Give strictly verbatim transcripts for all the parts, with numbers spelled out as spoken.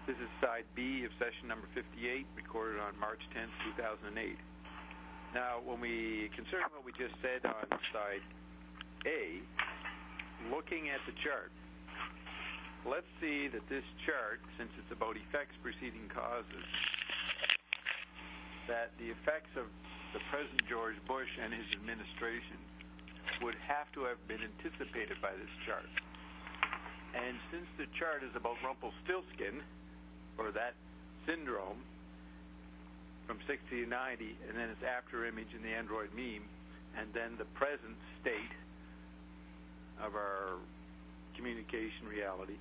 This is side B of session number fifty-eight, recorded on March tenth, two thousand eight. Now, when we consider what we just said on side A, looking at the chart, let's see that this chart, since it's about effects preceding causes, that the effects of the President George Bush and his administration would have to have been anticipated by this chart. And since the chart is about Rumpelstiltskin, or that syndrome, from sixty to ninety, and then its after image in the Android meme, and then the present state of our communication reality,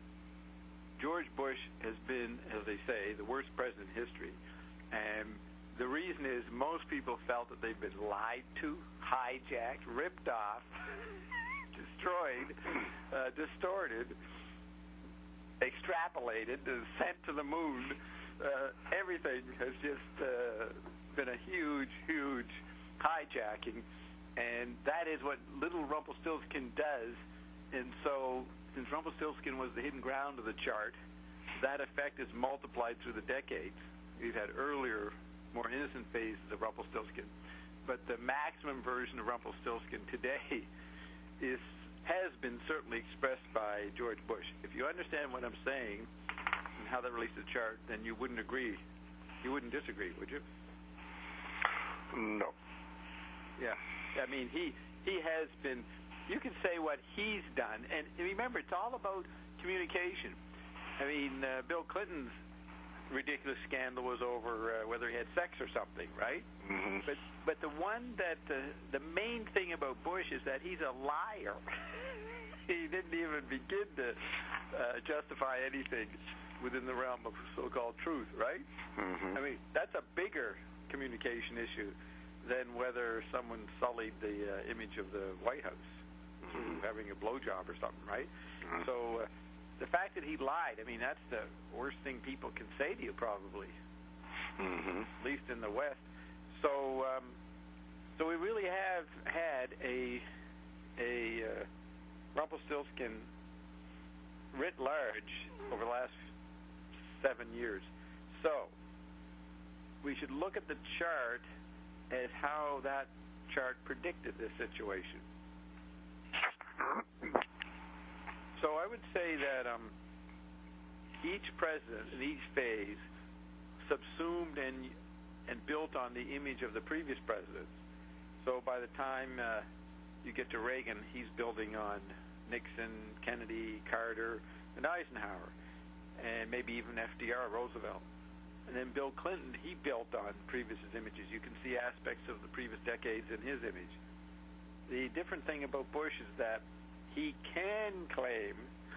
George Bush has been, as they say, the worst president in history. And the reason is most people felt that they've been lied to, hijacked, ripped off, destroyed, uh, distorted, extrapolated, uh, sent to the moon. Uh, everything has just uh, been a huge, huge hijacking. And that is what little Rumpelstiltskin does. And so, since Rumpelstiltskin was the hidden ground of the chart, that effect is multiplied through the decades. We've had earlier, more innocent phases of Rumpelstiltskin. But the maximum version of Rumpelstiltskin today is has been certainly expressed by George Bush. If you understand what I'm saying and how that relates to the chart, then you wouldn't agree. You wouldn't disagree, would you? No. Yeah. I mean, he he has been, you can say what he's done. And remember, it's all about communication. I mean, uh, Bill Clinton's ridiculous scandal was over uh, whether he had sex or something, right? Mm-hmm. But but the one that uh, the main thing about Bush is that he's a liar. He didn't even begin to uh, justify anything within the realm of so-called truth, right? Mm-hmm. I mean, that's a bigger communication issue than whether someone sullied the uh, image of the White House mm-hmm. through having a blowjob or something, right? Mm-hmm. So. Uh, The fact that he lied, I mean, that's the worst thing people can say to you, probably, mm-hmm. at least in the West. So, um, so we really have had a a uh, Rumpelstiltskin writ large over the last seven years. So, we should look at the chart as how that chart predicted this situation. So I would say that um, each president in each phase subsumed and and built on the image of the previous presidents. So by the time uh, you get to Reagan, he's building on Nixon, Kennedy, Carter, and Eisenhower, and maybe even F D R, Roosevelt. And then Bill Clinton, he built on previous images. You can see aspects of the previous decades in his image. The different thing about Bush is that he can claim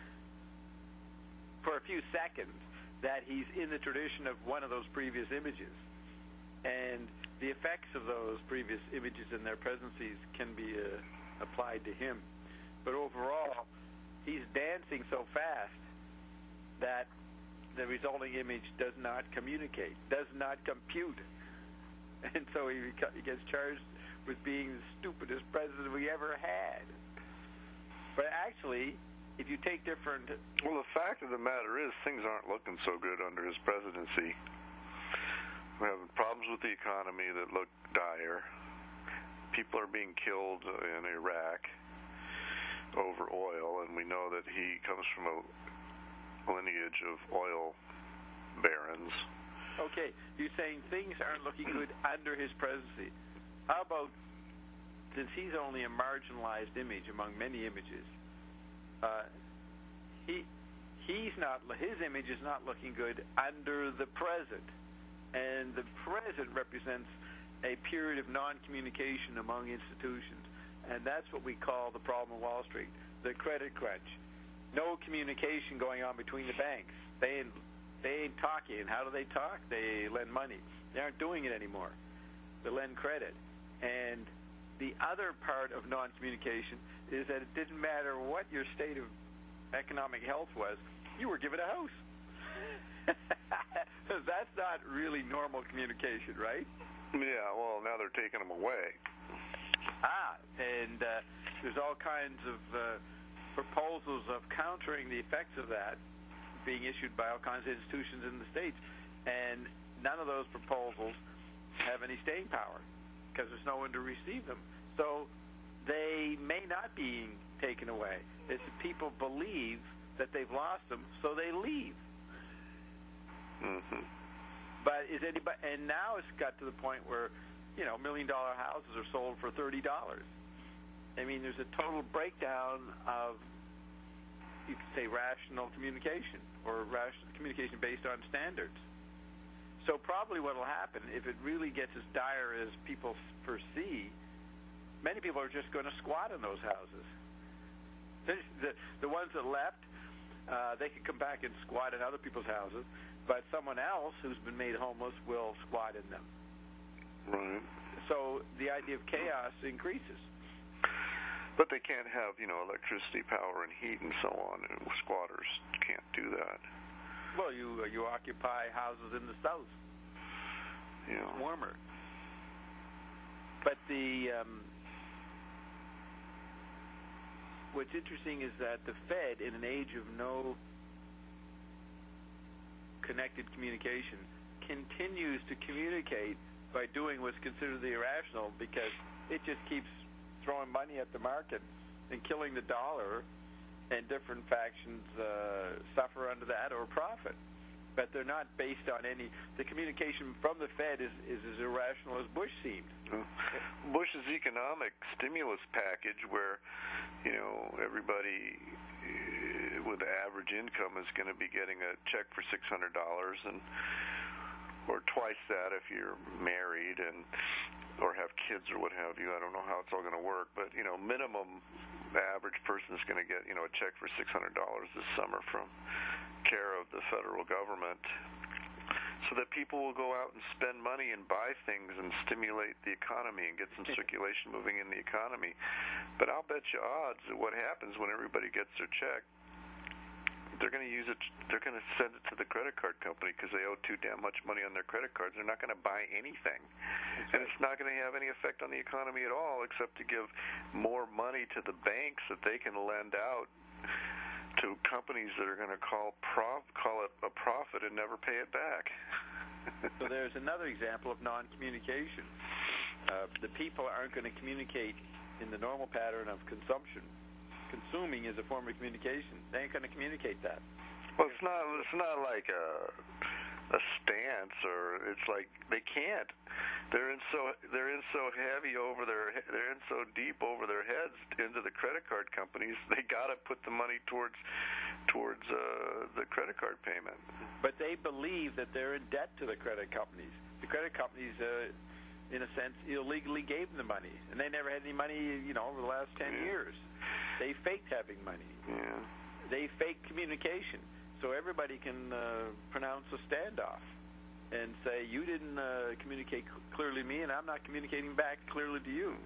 for a few seconds that he's in the tradition of one of those previous images. And the effects of those previous images and their presences can be uh, applied to him. But overall, he's dancing so fast that the resulting image does not communicate, does not compute. And so he, he gets charged with being the stupidest president we ever had. But actually, if you take different... Well, the fact of the matter is things aren't looking so good under his presidency. We're having problems with the economy that look dire. People are being killed in Iraq over oil, and we know that he comes from a lineage of oil barons. Okay, you're saying things aren't looking good under his presidency. How about, since he's only a marginalized image among many images, uh, he he's not his image is not looking good under the present, and the present represents a period of non-communication among institutions, and that's what we call the problem of Wall Street, the credit crunch. No communication going on between the banks. They ain't, they ain't talking. How do they talk? They lend money. They aren't doing it anymore. They lend credit. And the other part of non-communication is that it didn't matter what your state of economic health was, you were given a house. That's not really normal communication, right? Yeah, well, now they're taking them away. Ah, and uh, there's all kinds of uh, proposals of countering the effects of that being issued by all kinds of institutions in the States. And none of those proposals have any staying power because there's no one to receive them. So they may not be taken away. It's people believe that they've lost them, so they leave. Mm-hmm. But is anybody? And now it's got to the point where, you know, million-dollar houses are sold for thirty dollars. I mean, there's a total breakdown of, you could say, rational communication or rational communication based on standards. So probably what will happen, if it really gets as dire as people foresee, many people are just going to squat in those houses. The, the ones that left, uh, they could come back and squat in other people's houses, but someone else who's been made homeless will squat in them. Right. So the idea of chaos increases. But they can't have, you know, electricity, power, and heat and so on. And squatters can't do that. Well, you uh, you occupy houses in the south. Yeah. It's warmer. But the um, what's interesting is that the Fed, in an age of no connected communication, continues to communicate by doing what's considered the irrational, because it just keeps throwing money at the market and killing the dollar, and different factions uh, suffer under that or profit. But they're not based on any... The communication from the Fed is, is as irrational as Bush seemed. Bush's economic stimulus package, where, you know, everybody with average income is going to be getting a check for six hundred dollars, and or twice that if you're married and or have kids or what have you. I don't know how it's all going to work, but, you know, minimum the average person is going to get, you know, a check for six hundred dollars this summer from care of the federal government, so that people will go out and spend money and buy things and stimulate the economy and get some circulation moving in the economy. But I'll bet you odds that what happens when everybody gets their check, they're going to use it, they're going to send it to the credit card company because they owe too damn much money on their credit cards. They're not going to buy anything. And it's not going to have any effect on the economy at all, except to give more money to the banks that they can lend out to companies that are going to call prof, call it a profit and never pay it back. So there's another example of non-communication. Uh, the people aren't going to communicate in the normal pattern of consumption. Consuming is a form of communication. They ain't going to communicate that. Well, it's not. It's not like a a stance, or it's like they can't. They're in so they're in so heavy over their they're in so deep over their heads into the credit card companies. They got to put the money towards towards uh, the credit card payment. But they believe that they're in debt to the credit companies. The credit companies, uh, in a sense, illegally gave them the money, and they never had any money, you know, over the last ten yeah. years. They faked having money. Yeah. They faked communication. So everybody can uh, pronounce a standoff and say, you didn't uh, communicate clearly to me, and I'm not communicating back clearly to you.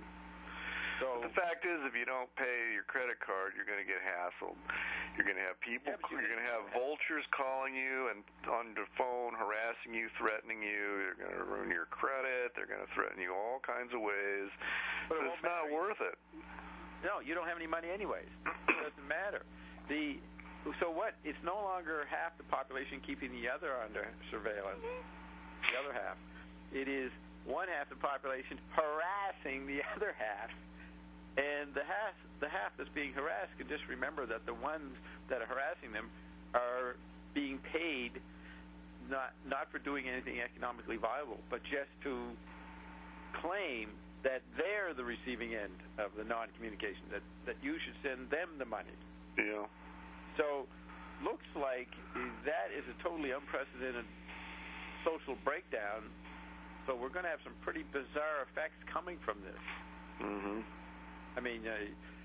So but the fact is, if you don't pay your credit card, you're going to get hassled. You're going to have people, yeah, you're going to have vultures calling you and on the phone, harassing you, threatening you. They're going to ruin your credit. They're going to threaten you all kinds of ways. But so it's not worth it. No, you don't have any money anyways. It doesn't matter. The So what? It's no longer half the population keeping the other under surveillance, the other half. It is one half the population harassing the other half. And the half, the half that's being harassed can just remember that the ones that are harassing them are being paid not not for doing anything economically viable, but just to claim that they're the receiving end of the non-communication, that, that you should send them the money. Yeah. So looks like that is a totally unprecedented social breakdown. So we're going to have some pretty bizarre effects coming from this. Mm-hmm. I mean, uh,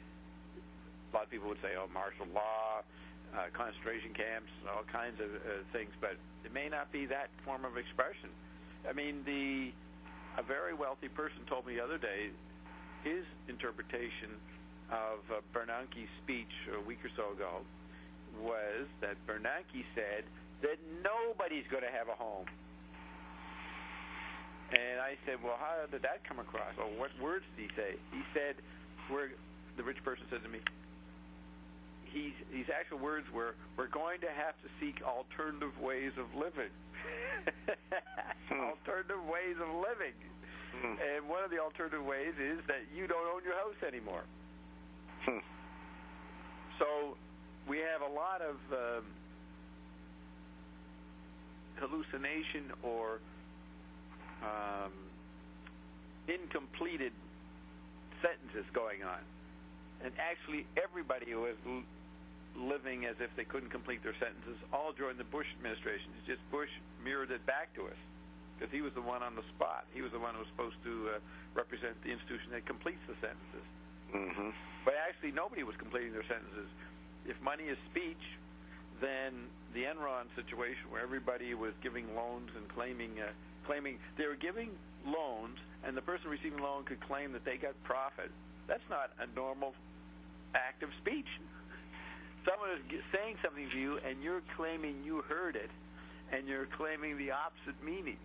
a lot of people would say, oh, martial law, uh, concentration camps, all kinds of uh, things, but it may not be that form of expression. I mean, the a very wealthy person told me the other day his interpretation of uh, Bernanke's speech a week or so ago was that Bernanke said that nobody's going to have a home. And I said, well, how did that come across? Well, what words did he say? He said, we're, the rich person said to me, he's, his actual words were, "We're going to have to seek alternative ways of living." hmm. Alternative ways of living. Hmm. And one of the alternative ways is that you don't own your house anymore. Hmm. So we have a lot of um, hallucination or um, incompleted sentences going on. And actually everybody was l- living as if they couldn't complete their sentences all during the Bush administration. It's just Bush mirrored it back to us because he was the one on the spot. He was the one who was supposed to uh, represent the institution that completes the sentences. Mm-hmm. But actually nobody was completing their sentences. If money is speech, then the Enron situation where everybody was giving loans and claiming uh, claiming they were giving loans and the person receiving the loan could claim that they got profit, that's not a normal act of speech. Someone is g- saying something to you and you're claiming you heard it and you're claiming the opposite meaning.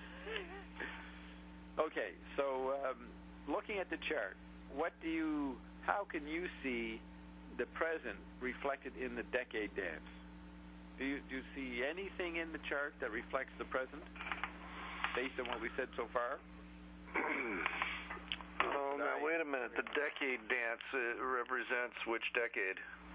Okay, so um, looking at the chart, what do you, how can you see the present reflected in the decade dance? Do you, do you see anything in the chart that reflects the present based on what we said so far? Oh, now, wait a minute. The decade dance uh, represents which decade?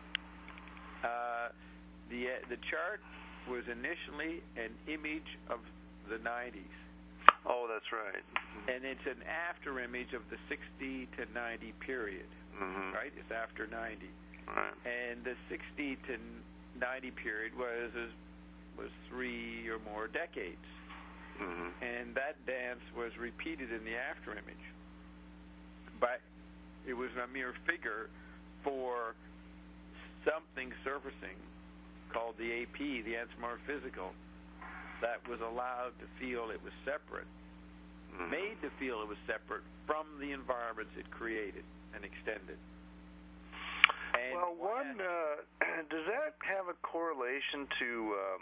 Uh, the, uh, the chart was initially an image of the nineties. Oh, that's right. And it's an after image of the sixty to ninety period, mm-hmm. right? It's after ninety. Right. And the sixty to ninety period was was three or more decades. Mm-hmm. And that dance was repeated in the after image. But it was a mere figure for something surfacing called the A P, the anthropomorphical, that was allowed to feel it was separate, mm-hmm. made to feel it was separate from the environments it created and extended. And well, one, uh, does that have a correlation to, um,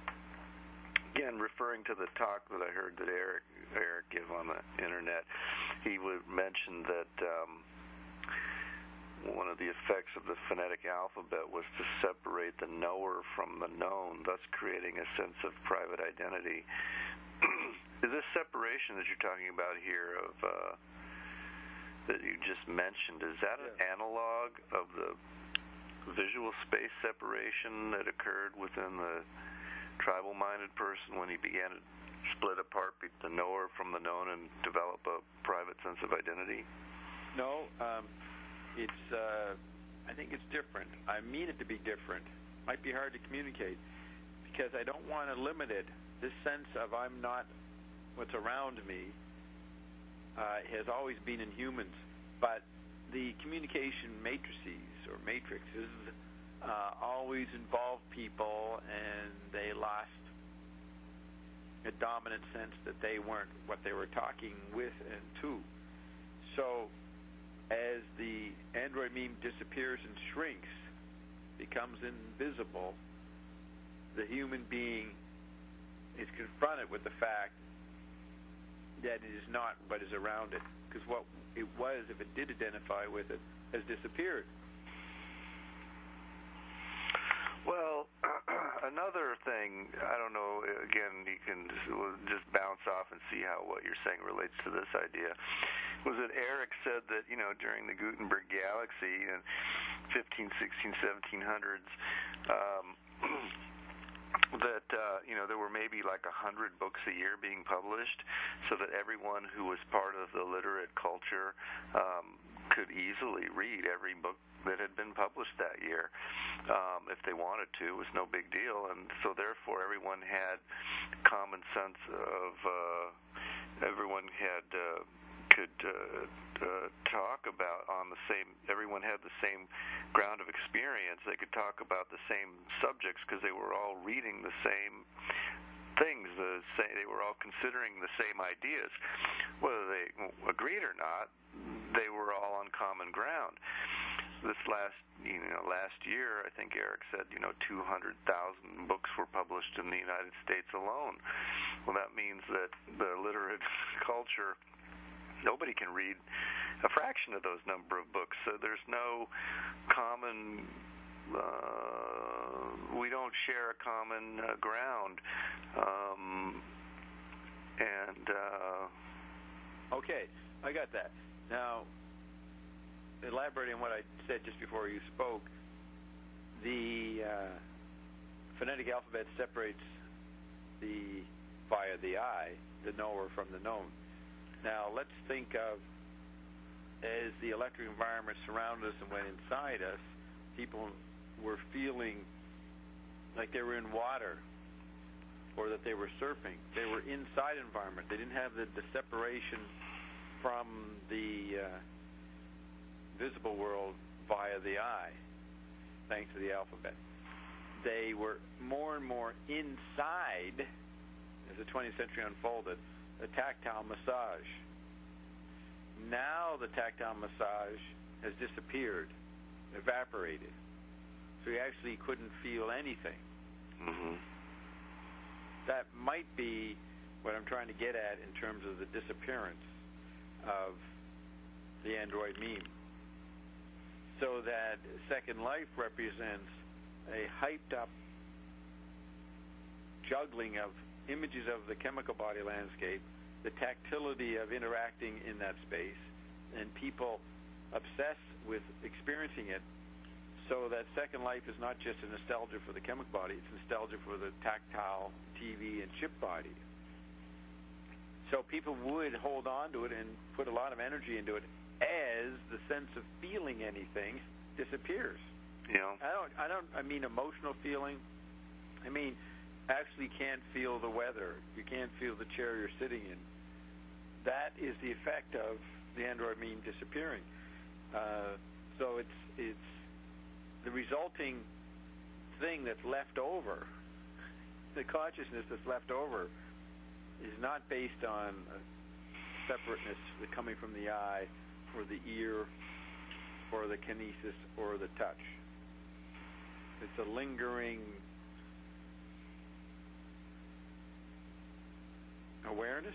again, referring to the talk that I heard that Eric Eric give on the internet, he would mention that um, one of the effects of the phonetic alphabet was to separate the knower from the known, thus creating a sense of private identity. Is this separation that you're talking about here of uh, that you just mentioned, is that an yeah. analog of the visual space separation that occurred within the tribal-minded person when he began to split apart the knower from the known and develop a private sense of identity? No, um, it's. Uh, I think it's different. I mean it to be different. Might be hard to communicate because I don't want to limit it. This sense of I'm not what's around me uh, has always been in humans, but the communication matrices or matrices uh, always involve people, and they lost a dominant sense that they weren't what they were talking with and to. So as the android meme disappears and shrinks, becomes invisible, the human being is confronted with the fact that it is not what is around it, because what it was, if it did identify with it, has disappeared. Well, another thing, I don't know, again, you can just, we'll just bounce off and see how what you're saying relates to this idea, was that Eric said that, you know, during the Gutenberg Galaxy in fifteen, sixteen, seventeen hundreds, um, that, uh, you know, there were maybe like a hundred books a year being published, so that everyone who was part of the literate culture um, could easily read every book that had been published that year. Um, if they wanted to, it was no big deal, and so therefore everyone had common sense of, uh, everyone had, uh, could uh, uh, talk about on the same, everyone had the same ground of experience. They could talk about the same subjects because they were all reading the same things, the same, they were all considering the same ideas. Whether they agreed or not, they were all on common ground. This last, you know, last year, I think Eric said, you know, two hundred thousand books were published in the United States alone. Well, that means that the literate culture, nobody can read a fraction of those number of books. So there's no common uh, we don't share a common uh, ground, um, and uh, okay, I got that. Now, elaborating on what I said just before you spoke, the uh, phonetic alphabet separates the via the I, the knower from the known. Now, let's think of, as the electric environment surrounded us and went inside us, people were feeling like they were in water or that they were surfing. They were inside environment. They didn't have the, the separation from the uh, visible world via the eye, thanks to the alphabet. They were more and more inside, as the twentieth century unfolded, a tactile massage. Now the tactile massage has disappeared, evaporated. So you actually couldn't feel anything. Mm-hmm. That might be what I'm trying to get at in terms of the disappearance of the Android meme. So that Second Life represents a hyped-up juggling of images of the chemical body landscape, the tactility of interacting in that space, and people obsessed with experiencing it, so that Second Life is not just a nostalgia for the chemical body, it's nostalgia for the tactile T V and chip body. So people would hold on to it and put a lot of energy into it as the sense of feeling anything disappears. Yeah. I don't I don't I mean emotional feeling. I mean actually can't feel the weather. You can't feel the chair you're sitting in. That is the effect of the Android meme disappearing. Uh, so it's it's the resulting thing that's left over, the consciousness that's left over, is not based on a separateness coming from the eye or the ear or the kinesis or the touch. It's a lingering awareness.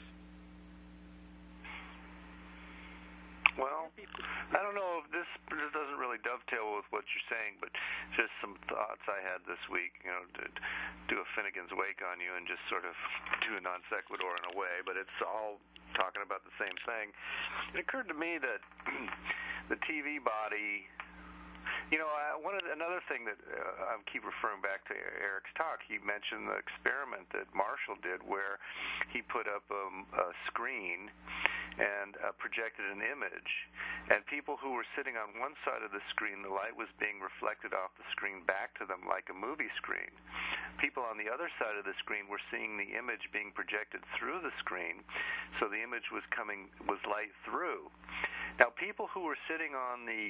Well, I don't know if this, this doesn't really dovetail with what you're saying, but just some thoughts I had this week, you know, to do a Finnegan's Wake on you and just sort of do a non sequitur in a way, but it's all talking about the same thing. It occurred to me that the T V body, you know, I, one of the, another thing that uh, I keep referring back to Eric's talk, he mentioned the experiment that Marshall did where he put up um, a screen and uh, projected an image, and people who were sitting on one side of the screen, the light was being reflected off the screen back to them like a movie screen. People on the other side of the screen were seeing the image being projected through the screen, so the image was coming, was light through. Now, people who were sitting on the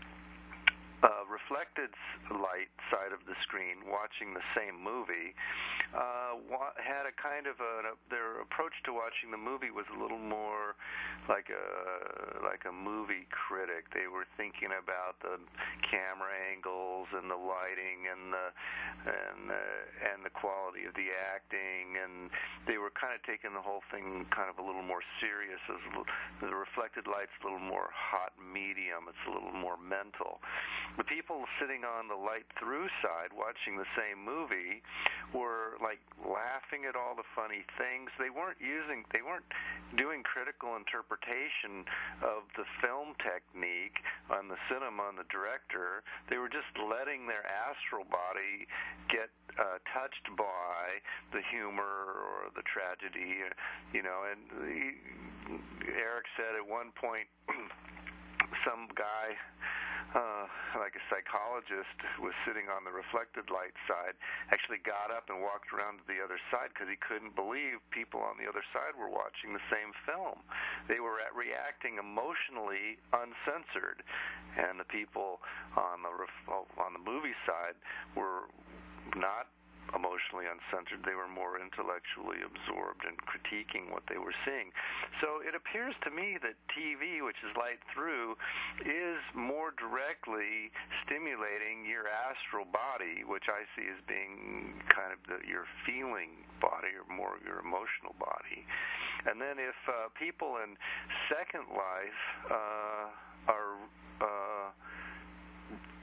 Uh, reflected light side of the screen watching the same movie uh, wa- had a kind of a, their approach to watching the movie was a little more like a like a movie critic. They were thinking about the camera angles and the lighting and the and the, and the quality of the acting, and they were kind of taking the whole thing kind of a little more serious. As a little, the reflected light's a little more hot medium. It's a little more mental. The people sitting on the light-through side watching the same movie were like laughing at all the funny things. They weren't using, they weren't doing critical interpretation of the film technique on the cinema, on the director. They were just letting their astral body get uh, touched by the humor or the tragedy, you know. And he, Eric said at one point, some guy, uh, like a psychologist, was sitting on the reflected light side, actually got up and walked around to the other side because he couldn't believe people on the other side were watching the same film. They were at reacting emotionally uncensored, and the people on the ref- on the movie side were not emotionally uncensored. They were more intellectually absorbed and critiquing what they were seeing. So it appears to me that T V, which is light through, is more directly stimulating your astral body, which I see as being kind of the, your feeling body or more of your emotional body. And then if uh, people in Second Life uh, are uh,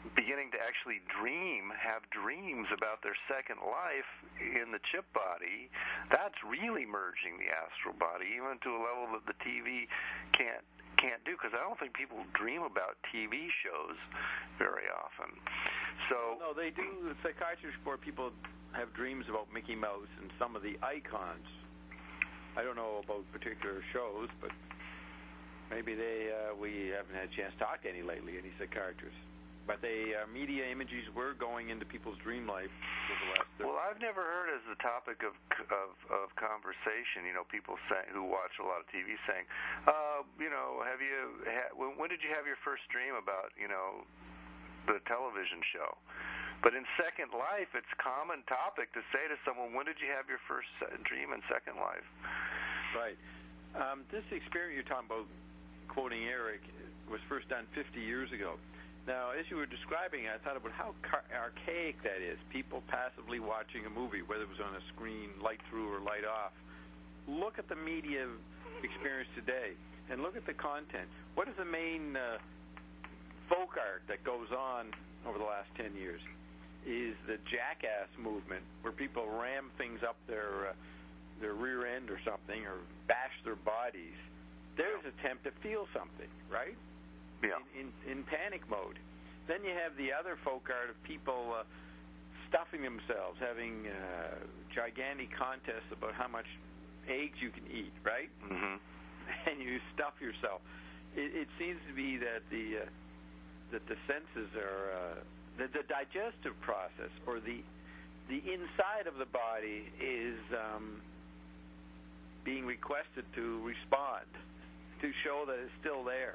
beginning to actually dream, have dreams about their second life in the chip body. That's really merging the astral body, even to a level that the T V can't can't do, because I don't think people dream about T V shows very often. So no, they do. The psychiatrists report people have dreams about Mickey Mouse and some of the icons. I don't know about particular shows, but maybe they uh, we haven't had a chance to talk to any lately, any psychiatrists. But they uh, media images were going into people's dream life over the last thirty. Well, I've never heard as the topic of of, of conversation, you know, people say, who watch a lot of T V saying, uh, you know, have you ha- when, when did you have your first dream about, you know, the television show? But in Second Life, it's a common topic to say to someone, when did you have your first dream in Second Life? Right. Um, this experience you're talking about, quoting Eric, was first done fifty years ago. Now, as you were describing, I thought about how car- archaic that is. People passively watching a movie, whether it was on a screen, light through or light off. Look at the media experience today, and look at the content. What is the main uh, folk art that goes on over the last ten years? Is the jackass movement, where people ram things up their uh, their rear end or something, or bash their bodies. There's an attempt to feel something, right? Yeah. In, in, in panic mode. Then you have the other folk art of people uh, stuffing themselves, having uh, gigantic contests about how much eggs you can eat, right? Mm-hmm. And you stuff yourself. It, it seems to be that the uh, that the senses are uh, the, the digestive process, or the the inside of the body is um, being requested to respond, to show that it's still there.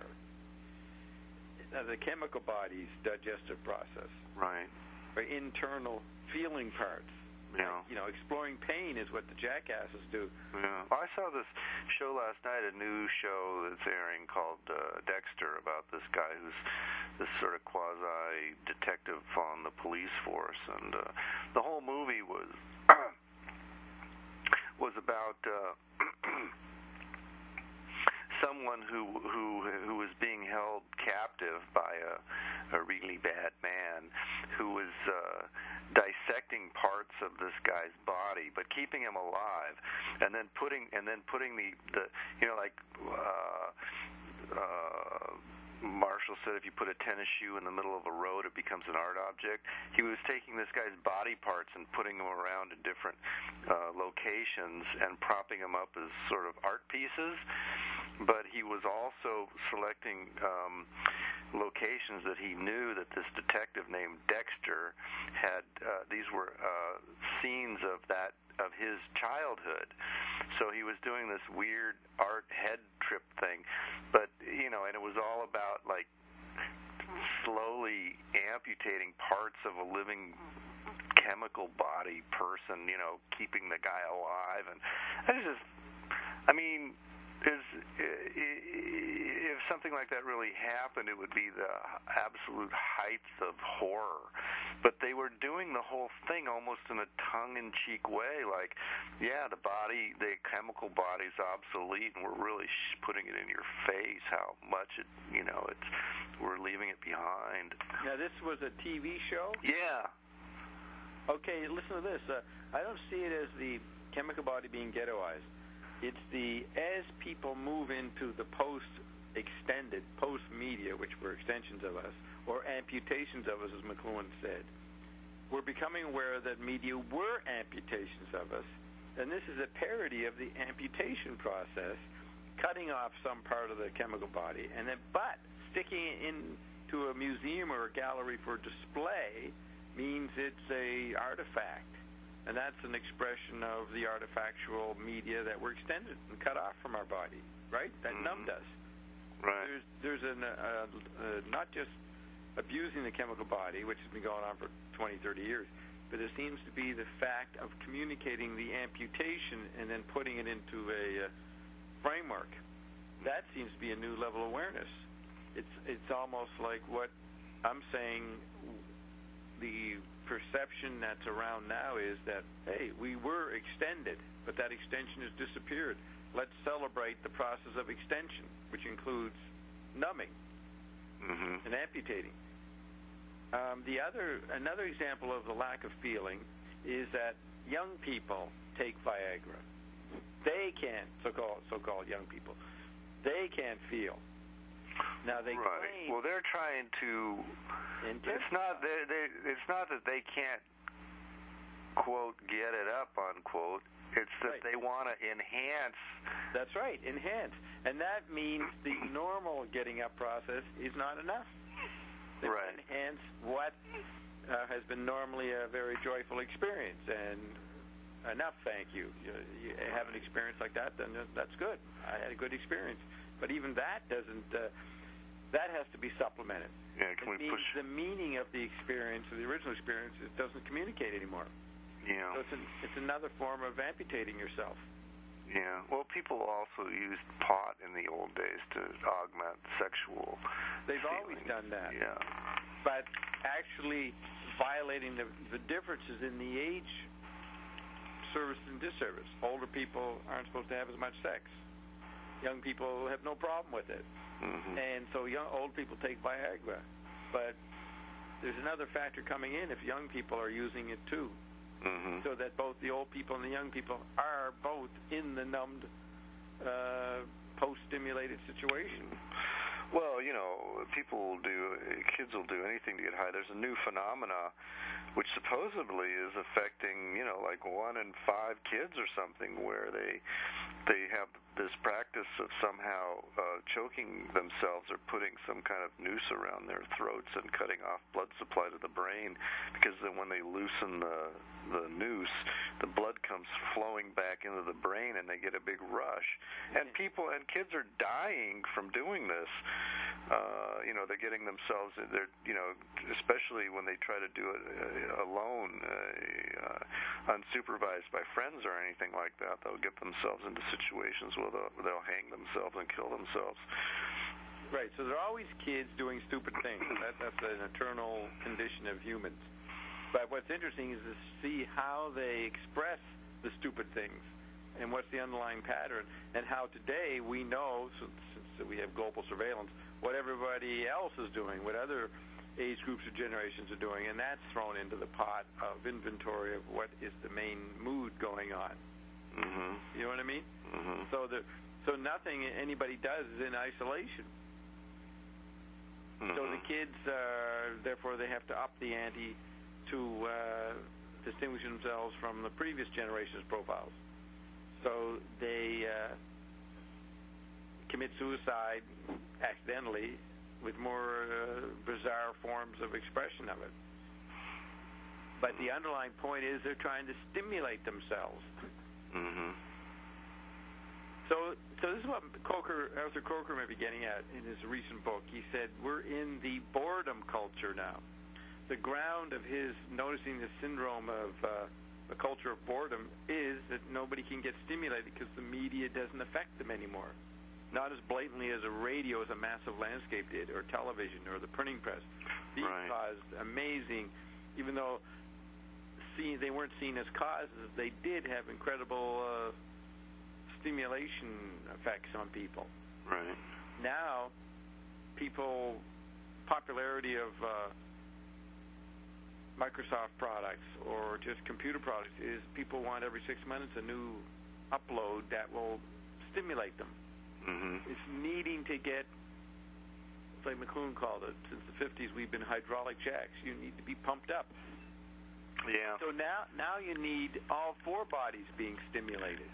Uh, the chemical body's digestive process, right, or internal feeling parts. Yeah. Like, you know, exploring pain is what the jackasses do. Yeah. Well, I saw this show last night, a new show that's airing called uh, Dexter, about this guy who's this sort of quasi-detective on the police force, and uh, the whole movie was was about uh, someone who who who was being held captive by a, a really bad man who was uh, dissecting parts of this guy's body, but keeping him alive, and then putting and then putting the, the you know like uh, uh, Marshall said, if you put a tennis shoe in the middle of a road, it becomes an art object. He was taking this guy's body parts and putting them around in different uh, locations and propping them up as sort of art pieces. But he was also selecting um, locations that he knew that this detective named Dexter had. Uh, these were uh, scenes of that of his childhood. So he was doing this weird art head trip thing, but you know, and it was all about like slowly amputating parts of a living chemical body person, you know, keeping the guy alive. And I just, I mean, is if something like that really happened, it would be the absolute heights of horror. But they were doing the whole thing almost in a tongue-in-cheek way, like, yeah, the body, the chemical body's obsolete, and we're really sh- putting it in your face how much it, you know, it's we're leaving it behind. Now, this was a T V show? Yeah. Okay, listen to this. Uh, I don't see it as the chemical body being ghettoized. It's the, as people move into the post-extended, post-media, which were extensions of us, or amputations of us, as McLuhan said, we're becoming aware that media were amputations of us, and this is a parody of the amputation process, cutting off some part of the chemical body, and then, but sticking it into a museum or a gallery for display means it's a artifact. And that's an expression of the artifactual media that we're extended and cut off from our body, right? That mm-hmm. numbed us. Right. There's, there's an, uh, uh, not just abusing the chemical body, which has been going on for twenty, thirty years, but it seems to be the fact of communicating the amputation and then putting it into a uh, framework. That seems to be a new level of awareness. It's, it's almost like what I'm saying, the perception that's around now is that, hey, we were extended, but that extension has disappeared. Let's celebrate the process of extension, which includes numbing mm-hmm. and amputating. Um, the other, another example of the lack of feeling is that young people take Viagra. They can't, so-called, so-called young people, they can't feel. Now they right. claim, well, they're trying to. It's not. They, they, it's not that they can't, quote, get it up, unquote. It's that right. they want to enhance. That's right, enhance, and that means the normal getting up process is not enough. They right. enhance what uh, has been normally a very joyful experience, and enough. Thank you. You, you have an experience like that, then that's good. I had a good experience. But even that doesn't, uh, that has to be supplemented. Yeah, can it we means push? The meaning of the experience, of the original experience, it doesn't communicate anymore. Yeah. So it's, an, it's another form of amputating yourself. Yeah. Well, people also used pot in the old days to augment sexual They've feelings. always done that. Yeah. But actually violating the, the differences in the age, service and disservice. Older people aren't supposed to have as much sex. Young people have no problem with it. Mm-hmm. And so young old people take Viagra. But there's another factor coming in if young people are using it too. Mm-hmm. So that both the old people and the young people are both in the numbed, uh, post-stimulated situation. Well, you know, people will do, kids will do anything to get high. There's a new phenomena which supposedly is affecting, you know, like one in five kids or something, where they they have this practice of somehow uh, choking themselves or putting some kind of noose around their throats and cutting off blood supply to the brain, because then when they loosen the the noose, the blood comes flowing back into the brain and they get a big rush. And people and kids are dying from doing this. Uh, you know, they're getting themselves, they're, you know, especially when they try to do it uh, alone, uh, uh, unsupervised by friends or anything like that, they'll get themselves into situations where they'll, they'll hang themselves and kill themselves. Right, so there are always kids doing stupid things. That, that's an eternal condition of humans. But what's interesting is to see how they express the stupid things and what's the underlying pattern, and how today we know, since, since we have global surveillance, what everybody else is doing, what other age groups or generations are doing, and that's thrown into the pot of inventory of what is the main mood going on. Mm-hmm. You know what I mean? Mm-hmm. So the so nothing anybody does is in isolation. Mm-hmm. So the kids, uh, therefore, they have to up the ante to uh, distinguish themselves from the previous generation's profiles. So they uh, commit suicide accidentally with more uh, bizarre forms of expression of it. But the underlying point is they're trying to stimulate themselves. Mm-hmm. So, so this is what Coker, Arthur Coker may be getting at in his recent book. He said, we're in the boredom culture now. The ground of his noticing the syndrome of uh, the culture of boredom is that nobody can get stimulated because the media doesn't affect them anymore. Not as blatantly as a radio, as a massive landscape did, or television, or the printing press. These right. caused amazing, even though seen, they weren't seen as causes, they did have incredible uh, stimulation effects on people. Right. Now, people, popularity of uh, Microsoft products or just computer products is people want every six minutes a new upload that will stimulate them. Mm-hmm. It's needing to get, like McLuhan called it, since the fifties we've been hydraulic jacks. You need to be pumped up. Yeah. So now, now you need all four bodies being stimulated.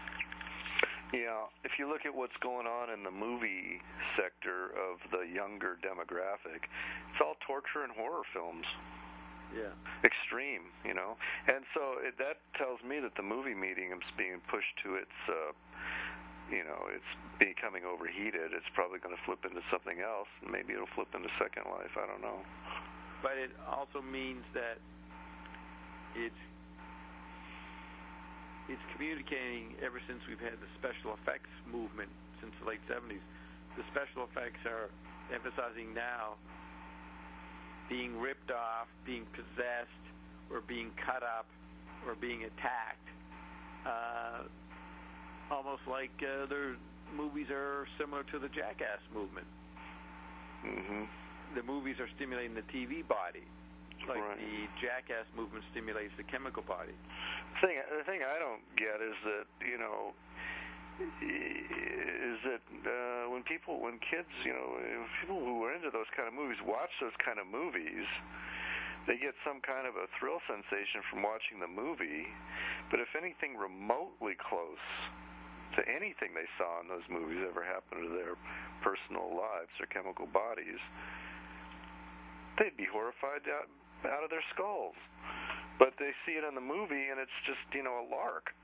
Yeah, if you look at what's going on in the movie sector of the younger demographic, it's all torture and horror films. Yeah. Extreme, you know. And so it, that tells me that the movie medium's being pushed to its, uh, you know, it's becoming overheated. It's probably going to flip into something else, and maybe it'll flip into Second Life. I don't know. But it also means that it's it's communicating ever since we've had the special effects movement since the late seventies. The special effects are emphasizing now being ripped off, being possessed, or being cut up, or being attacked. Uh, almost like uh, their movies are similar to the Jackass movement. Mm-hmm. the movies are stimulating the T V body, like Right. the Jackass movement stimulates the chemical body. The thing, the thing I don't get is that, you know, is that uh, when people, when kids, you know, people who are into those kind of movies watch those kind of movies, they get some kind of a thrill sensation from watching the movie, but if anything remotely close to anything they saw in those movies ever happened to their personal lives, their chemical bodies, they'd be horrified out, out of their skulls. But they see it in the movie, and it's just, you know, a lark.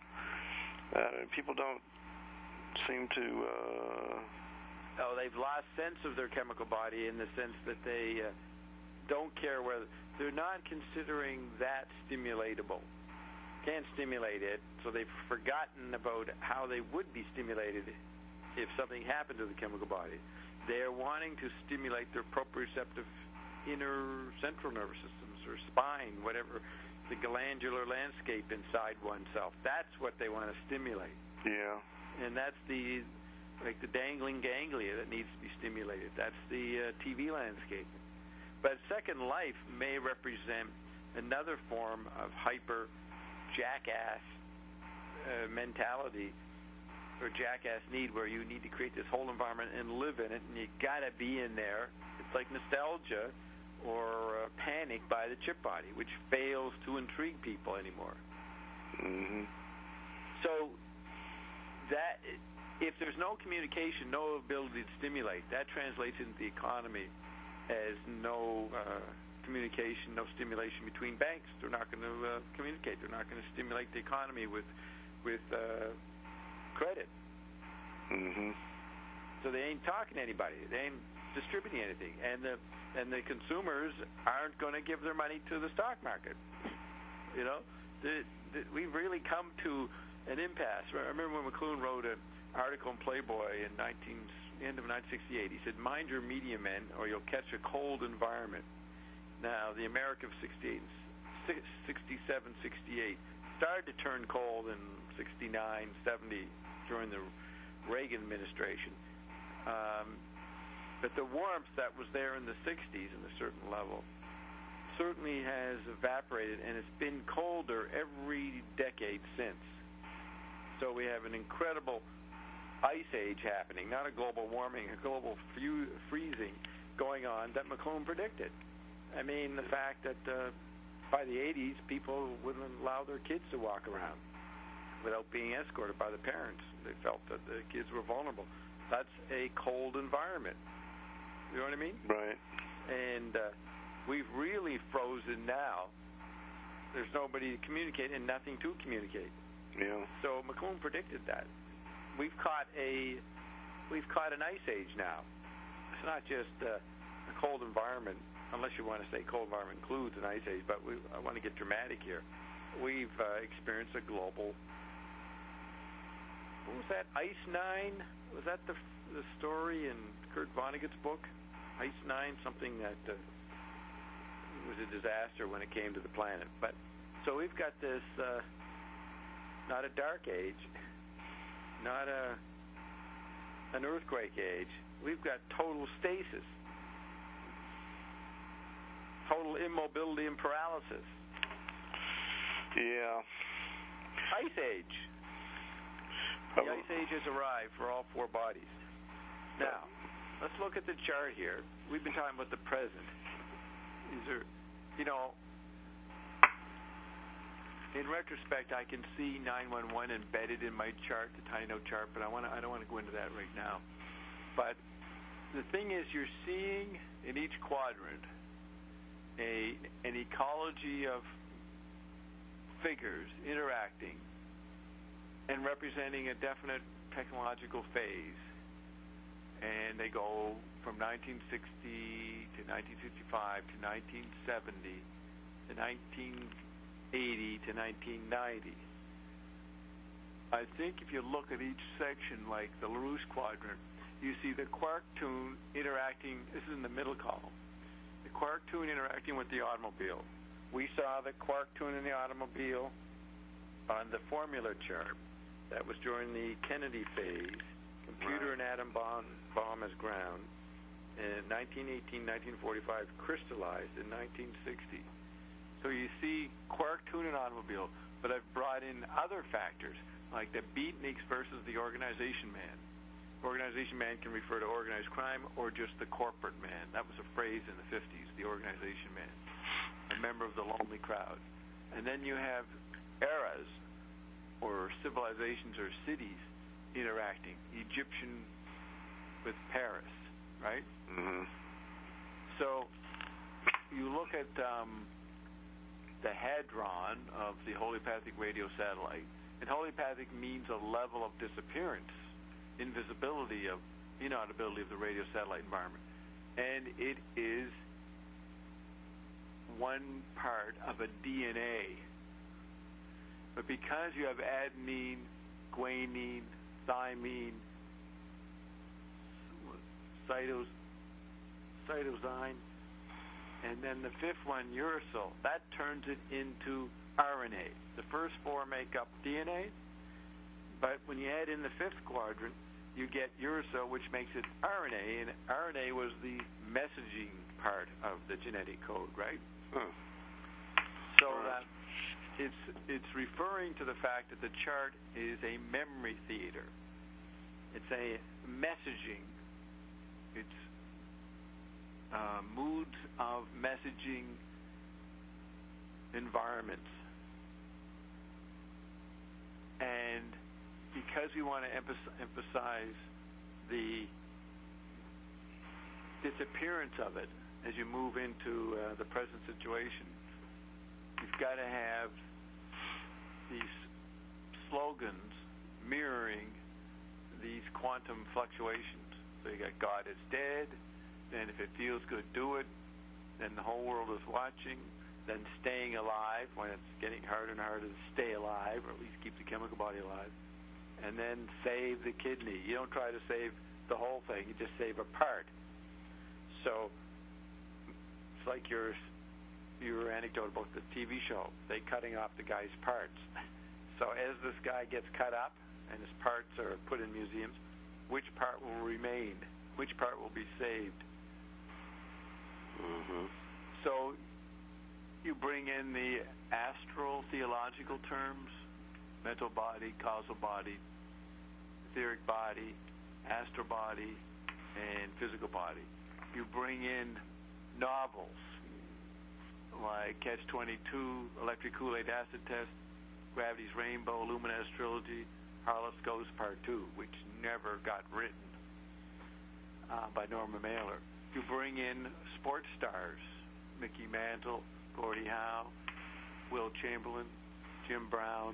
Uh, people don't seem to... Uh... Oh, they've lost sense of their chemical body in the sense that they uh, don't care whether... They're not considering that stimulatable. Can't stimulate it, so they've forgotten about how they would be stimulated if something happened to the chemical body. They're wanting to stimulate their proprioceptive inner central nervous systems or spine, whatever, the glandular landscape inside oneself. That's what they want to stimulate. Yeah. And that's the, like the dangling ganglia that needs to be stimulated. That's the uh, T V landscape. But Second Life may represent another form of hyper jackass uh, mentality or jackass need, where you need to create this whole environment and live in it, and you got to be in there. It's like nostalgia or uh, panic by the chip body, which fails to intrigue people anymore. Mm-hmm. So that if there's no communication, no ability to stimulate, that translates into the economy as no uh, communication, no stimulation between banks. They're not going to uh, communicate. They're not going to stimulate the economy with with uh, credit. Mm-hmm. So they ain't talking to anybody. They ain't distributing anything, and the and the consumers aren't going to give their money to the stock market. You know, the, the, we've really come to an impasse. I remember when McLuhan wrote an article in Playboy in nineteen end of nineteen sixty-eight. He said, "Mind your media men, or you'll catch a cold environment." Now, the America of sixty-eight, sixty-seven, sixty-eight started to turn cold in sixty-nine, seventy during the Reagan administration. Um, but the warmth that was there in the sixties in a certain level certainly has evaporated, and it's been colder every decade since. So we have an incredible ice age happening, not a global warming, a global fu- freezing going on that McLuhan predicted. I mean, the fact that uh, by the eighties, people wouldn't allow their kids to walk around without being escorted by the parents. They felt that the kids were vulnerable. That's a cold environment. You know what I mean? Right. And uh, we've really frozen now. There's nobody to communicate and nothing to communicate. Yeah. So McLuhan predicted that. We've caught a, we've caught an ice age now. It's not just uh, a cold environment, unless you want to say cold environment includes an ice age. But we, I want to get dramatic here. We've uh, experienced a global. What was that? Ice Nine? Was that the the story in Kurt Vonnegut's book, Ice Nine? Something that uh, was a disaster when it came to the planet. But so we've got this, uh, not a dark age. Not a an earthquake age. We've got total stasis, total immobility and paralysis. Yeah. Ice age. The ice age has arrived for all four bodies. Now, let's look at the chart here. We've been talking about the present. These are, you know, in retrospect, I can see nine one one embedded in my chart, the tiny note chart, but I want to. I don't want to go into that right now. But the thing is, you're seeing in each quadrant a an ecology of figures interacting and representing a definite technological phase. And they go from nineteen sixty to nineteen fifty-five to nineteen seventy to nineteen eighty to nineteen ninety. I think if you look at each section, like the LaRouche quadrant, you see the quark tune interacting. This is in the middle column. The quark tune interacting with the automobile. We saw the quark tune in the automobile on the formula chart. That was during the Kennedy phase, computer and atom bomb, bomb as ground. in nineteen eighteen, nineteen forty-five, crystallized in nineteen sixty. So you see quark tuning automobile, but I've brought in other factors, like the beatniks versus the organization man. Organization man can refer to organized crime or just the corporate man. That was a phrase in the fifties, the organization man, a member of the lonely crowd. And then you have eras or civilizations or cities interacting. Egyptian with Paris, right? Mm-hmm. So you look at um, the hadron of the holopathic radio satellite, and holopathic means a level of disappearance, invisibility of inaudibility of the radio satellite environment. And it is one part of a D N A. But because you have adenine, guanine, thymine, cytos, cytosine, and then the fifth one, uracil, that turns it into R N A. The first four make up D N A, but when you add in the fifth quadrant, you get uracil, which makes it R N A, and R N A was the messaging part of the genetic code, right? Hmm. So that it's it's referring to the fact that the chart is a memory theater. It's a messaging. It's uh, moods of messaging environments. And because we want to emphasize the disappearance of it as you move into uh, the present situation, you've got to have these slogans mirroring these quantum fluctuations. So you got God is dead, then if it feels good, do it, then the whole world is watching, then staying alive when it's getting harder and harder to stay alive, or at least keep the chemical body alive, and then save the kidney. You don't try to save the whole thing, you just save a part. So it's like your your anecdote about the T V show, they cutting off the guy's parts. So as this guy gets cut up and his parts are put in museums, which part will remain? Which part will be saved? Mm-hmm. So you bring in the astral theological terms, mental body, causal body, etheric body, astral body, and physical body. You bring in novels like Catch twenty-two, Electric Kool-Aid Acid Test, Gravity's Rainbow, Illuminatus Trilogy, Harloff's Ghost Part two, which never got written uh, by Norma Mailer. You bring in sports stars, Mickey Mantle, Gordie Howe, Will Chamberlain, Jim Brown,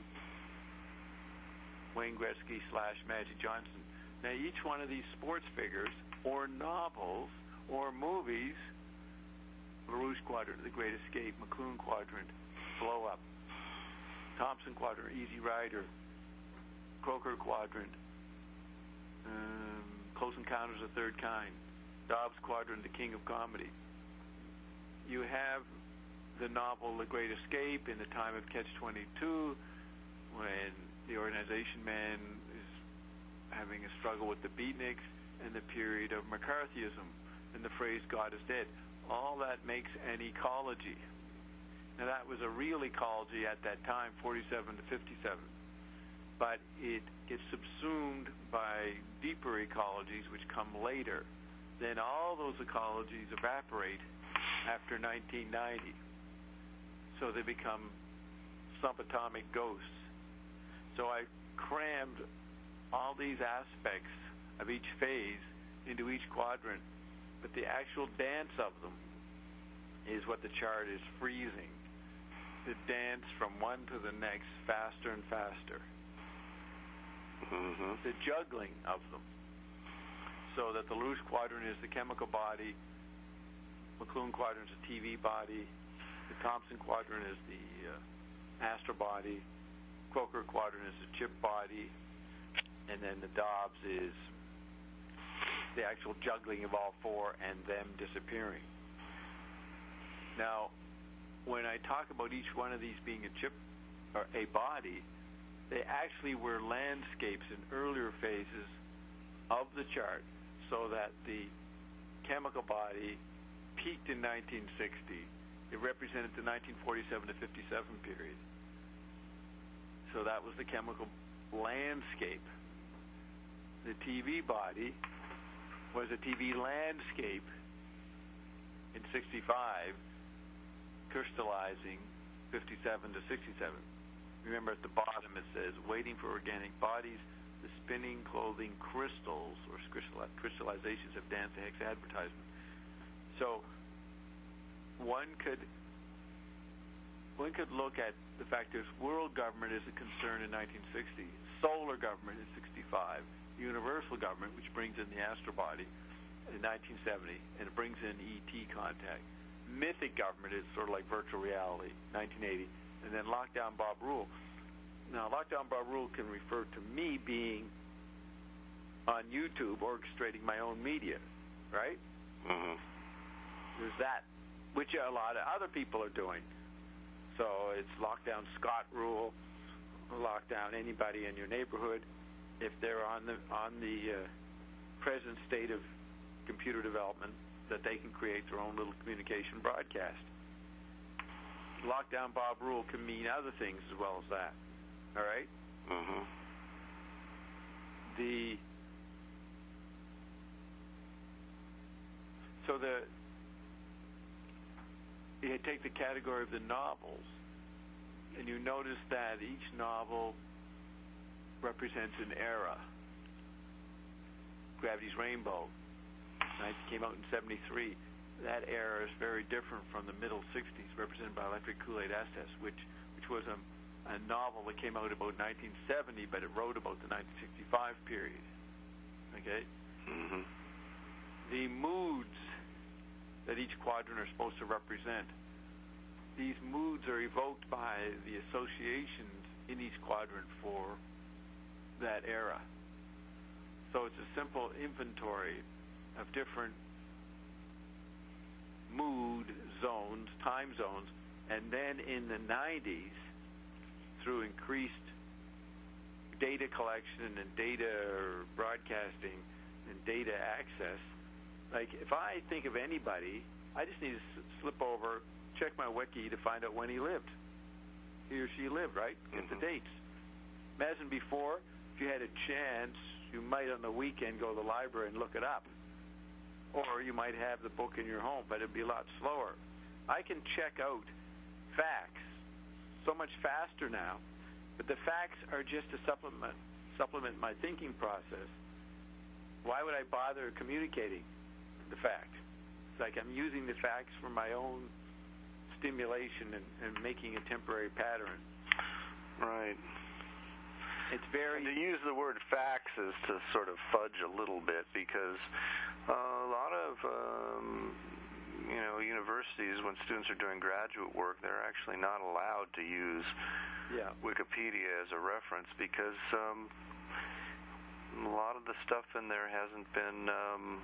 Wayne Gretzky slash Magic Johnson. Now, each one of these sports figures, or novels, or movies, LaRouche Quadrant, The Great Escape, McClune Quadrant, Blow Up, Thompson Quadrant, Easy Rider, Croker Quadrant, um, Close Encounters of the Third Kind, Dobbs Quadrant, The King of Comedy. You have the novel The Great Escape in the time of Catch twenty-two, when the organization man is having a struggle with the beatniks, and the period of McCarthyism, and the phrase God is dead. All that makes an ecology. Now, that was a real ecology at that time, forty-seven to fifty-seven. But it gets subsumed by deeper ecologies, which come later. Then all those ecologies evaporate after nineteen ninety. So they become subatomic ghosts. So I crammed all these aspects of each phase into each quadrant, but the actual dance of them is what the chart is freezing. The dance from one to the next, faster and faster. Mm-hmm. The juggling of them. So that the LaRouche Quadrant is the chemical body, McClune Quadrant is the T V body, the Thompson Quadrant is the uh, astral body, Croker Quadrant is the chip body, and then the Dobbs is the actual juggling of all four and them disappearing. Now, when I talk about each one of these being a chip or a body, they actually were landscapes in earlier phases of the chart, so that the chemical body peaked in nineteen sixty. It represented the nineteen forty-seven to fifty-seven period. So that was the chemical landscape. The T V body was a T V landscape in sixty-five, crystallizing fifty-seven to sixty-seven. Remember at the bottom it says, waiting for organic bodies, the spinning clothing crystals or crystallizations of Dance Hex advertisement. So one could one could look at the fact that world government is a concern in nineteen sixty, solar government in sixty-five, universal government, which brings in the astro body, in nineteen seventy, and it brings in E T contact. Mythic government is sort of like virtual reality, nineteen eighty, and then Lockdown Bob Rule. Now, Lockdown Bob Rule can refer to me being on YouTube orchestrating my own media, right? Mm-hmm. There's that, which a lot of other people are doing. So it's Lockdown Scott Rule, lockdown anybody in your neighborhood if they're on the on the uh, present state of computer development, that they can create their own little communication broadcast. Lockdown Bob Rule can mean other things as well as that. All right? Mm-hmm. The so the you take the category of the novels, and you notice that each novel represents an era. Gravity's Rainbow came out in seventy-three. That era is very different from the middle sixties, represented by Electric Kool-Aid Estes, which which was a, a novel that came out about nineteen seventy, but it wrote about the nineteen sixty-five period. Okay? Mm-hmm. The moods that each quadrant are supposed to represent, these moods are evoked by the associations in each quadrant for that era. So it's a simple inventory of different mood zones, time zones, and then in the nineties, through increased data collection and data broadcasting and data access, like if I think of anybody, I just need to s- slip over, check my wiki to find out when he lived. He or she lived, right? Get Mm-hmm. the dates. Imagine before, if you had a chance, you might on the weekend go to the library and look it up. Or you might have the book in your home, but it'd be a lot slower. I can check out facts so much faster now, but the facts are just to supplement supplement my thinking process. Why would I bother communicating the fact? It's like I'm using the facts for my own stimulation and, and making a temporary pattern. Right. It's very... And to use the word facts is to sort of fudge a little bit, because uh, a lot of um, you know universities, when students are doing graduate work, they're actually not allowed to use yeah. Wikipedia as a reference, because um, a lot of the stuff in there hasn't been um,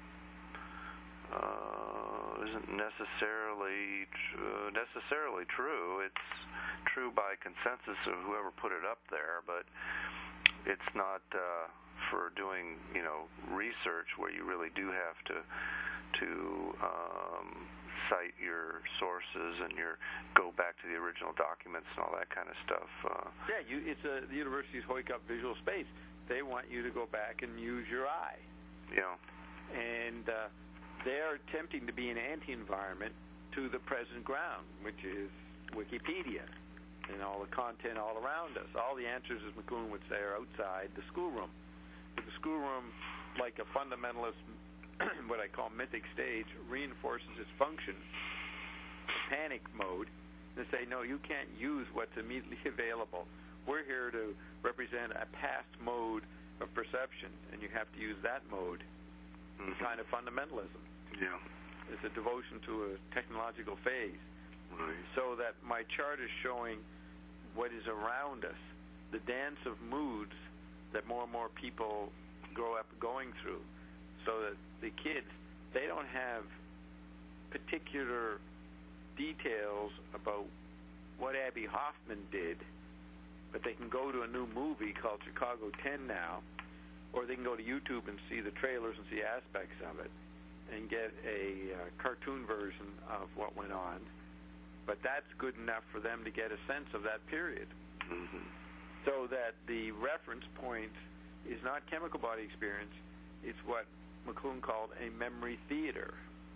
uh, isn't necessarily tr- necessarily true. It's true by consensus of whoever put it up there, but it's not uh, for doing you know research where you really do have to to um, cite your sources and your go back to the original documents and all that kind of stuff. Uh, yeah, you, it's a, the university's Hoykup Visual Space. They want you to go back and use your eye. Yeah. And uh, they're attempting to be an anti-environment to the present ground, which is Wikipedia and all the content all around us. All the answers, as McLuhan would say, are outside the schoolroom. But the schoolroom, like a fundamentalist, what I call mythic stage, reinforces its function, panic mode, and say, no, you can't use what's immediately available. We're here to represent a past mode of perception, and you have to use that mode. mm-hmm. Kind of fundamentalism. Yeah. It's a devotion to a technological phase. Right. So that my chart is showing what is around us, the dance of moods that more and more people grow up going through, so that the kids, they don't have particular details about what Abby Hoffman did, but they can go to a new movie called Chicago ten now, or they can go to YouTube and see the trailers and see aspects of it. and get a uh, cartoon version of what went on, but that's good enough for them to get a sense of that period. Mm-hmm. So that the reference point is not chemical body experience, it's what McLuhan called a memory theater.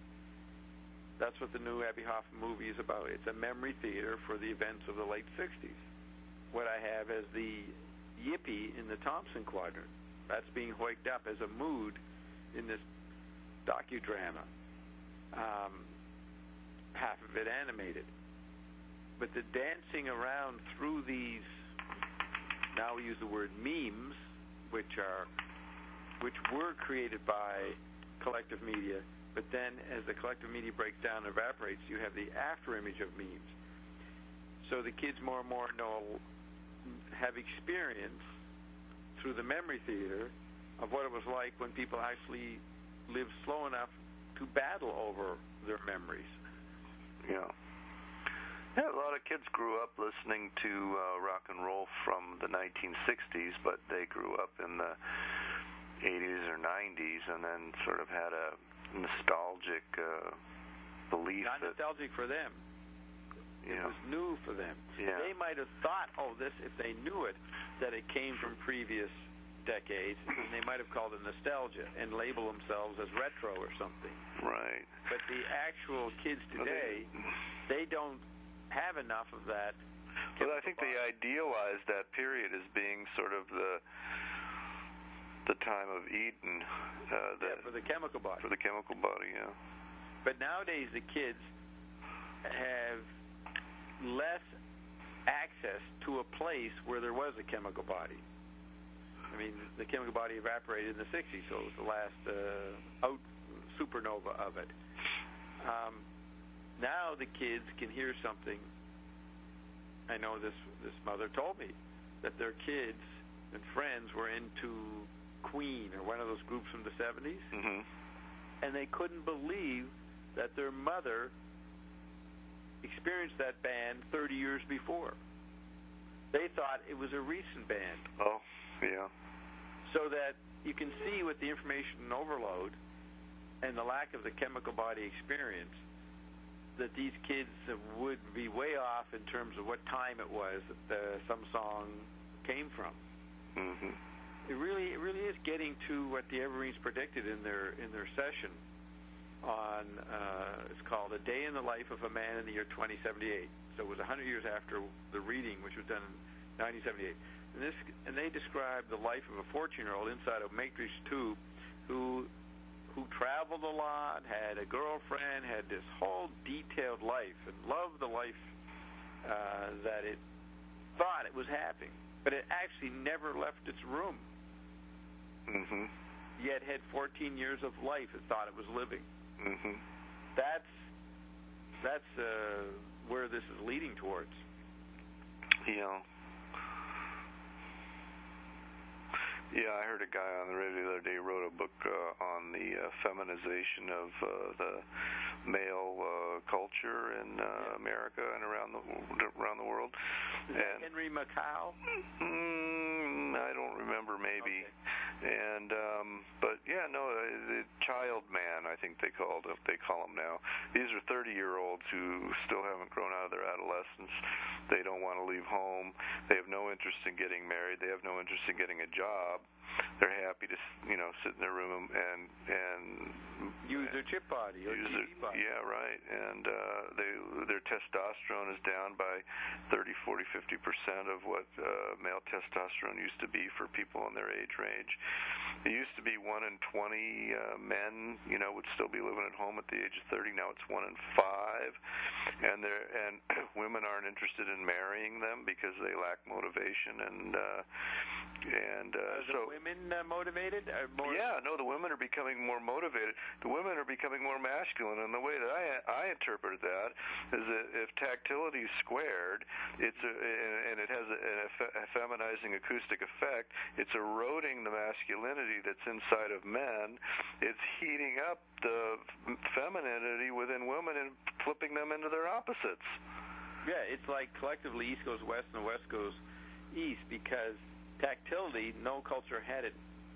That's what the new Abbie Hoffman movie is about. It's a memory theater for the events of the late sixties. What I have as the yippie in the Thompson quadrant, that's being hoiked up as a mood in this docudrama. Um, half of it animated. But the dancing around through these, now we use the word memes, which are, which were created by collective media, but then as the collective media breaks down and evaporates, you have the after image of memes. So the kids more and more know, have experience through the memory theater of what it was like when people actually lived slow enough to battle over their memories. Yeah. Yeah, a lot of kids grew up listening to uh, rock and roll from the nineteen sixties, but they grew up in the eighties or nineties and then sort of had a nostalgic uh, belief. Not that, nostalgic for them. It yeah. was new for them. Yeah. They might have thought, oh, this, if they knew it, that it came from previous decades, and they might have called it nostalgia and label themselves as retro or something. Right. But the actual kids today, they don't have enough of that. Well, I think they idealize that period as being sort of the the time of Eden. Uh, Yeah, for the chemical body. For the chemical body, yeah. But nowadays the kids have less access to a place where there was a chemical body. I mean, the chemical body evaporated in the sixties, so it was the last uh, out supernova of it. Um, now the kids can hear something. I know this this mother told me that their kids and friends were into Queen or one of those groups from the seventies, mm-hmm. and they couldn't believe that their mother experienced that band thirty years before. They thought it was a recent band. Oh, yeah. So that you can see with the information overload and the lack of the chemical body experience that these kids would be way off in terms of what time it was that uh, some song came from. Mm-hmm. It really, it really is getting to what the Evergreens predicted in their in their session on. Uh, it's called "A Day in the Life of a Man in the Year twenty seventy-eight." So it was one hundred years after the reading, which was done in nineteen seventy-eight. And this, and they described the life of a fourteen-year-old inside a matrix tube, who who traveled a lot, had a girlfriend, had this whole detailed life, and loved the life uh, that it thought it was having, but it actually never left its room. Mm-hmm. Yet had fourteen years of life it thought it was living. Mm-hmm. That's that's uh, where this is leading towards. Yeah. Yeah, I heard a guy on the radio the other day wrote a book uh, on the uh, feminization of uh, the male uh, culture in uh, yeah. America and around the around the world. Is and that Henry Macow? Mm, I don't remember, maybe. Okay. And um, but yeah, no, the child man, I think they called it. They call them now. These are thirty-year-olds who still haven't grown out of their adolescence. They don't want to leave home. They have no interest in getting married. They have no interest in getting a job. They're happy to, you know, sit in their room and and use their chip body or use T V their, body. Yeah, right. And uh, they their testosterone is down by thirty, forty, fifty percent of what uh, male testosterone used to be for people in their age range. It used to be one in twenty uh, men, you know, would still be living at home at the age of thirty. Now it's one in five, and they and women aren't interested in marrying them because they lack motivation and uh, and uh, Are so. the women uh, motivated? Or more Yeah, no, the women are becoming more motivated. The women are becoming more masculine, and the way that I I interpret that is that if tactility is squared, it's a, and it has a, a feminizing acoustic effect. It's eroding the masculinity that's inside of men. It's heating up the femininity within women and flipping them into their opposites. Yeah, it's like collectively East goes west and West goes east because tactility, no culture had it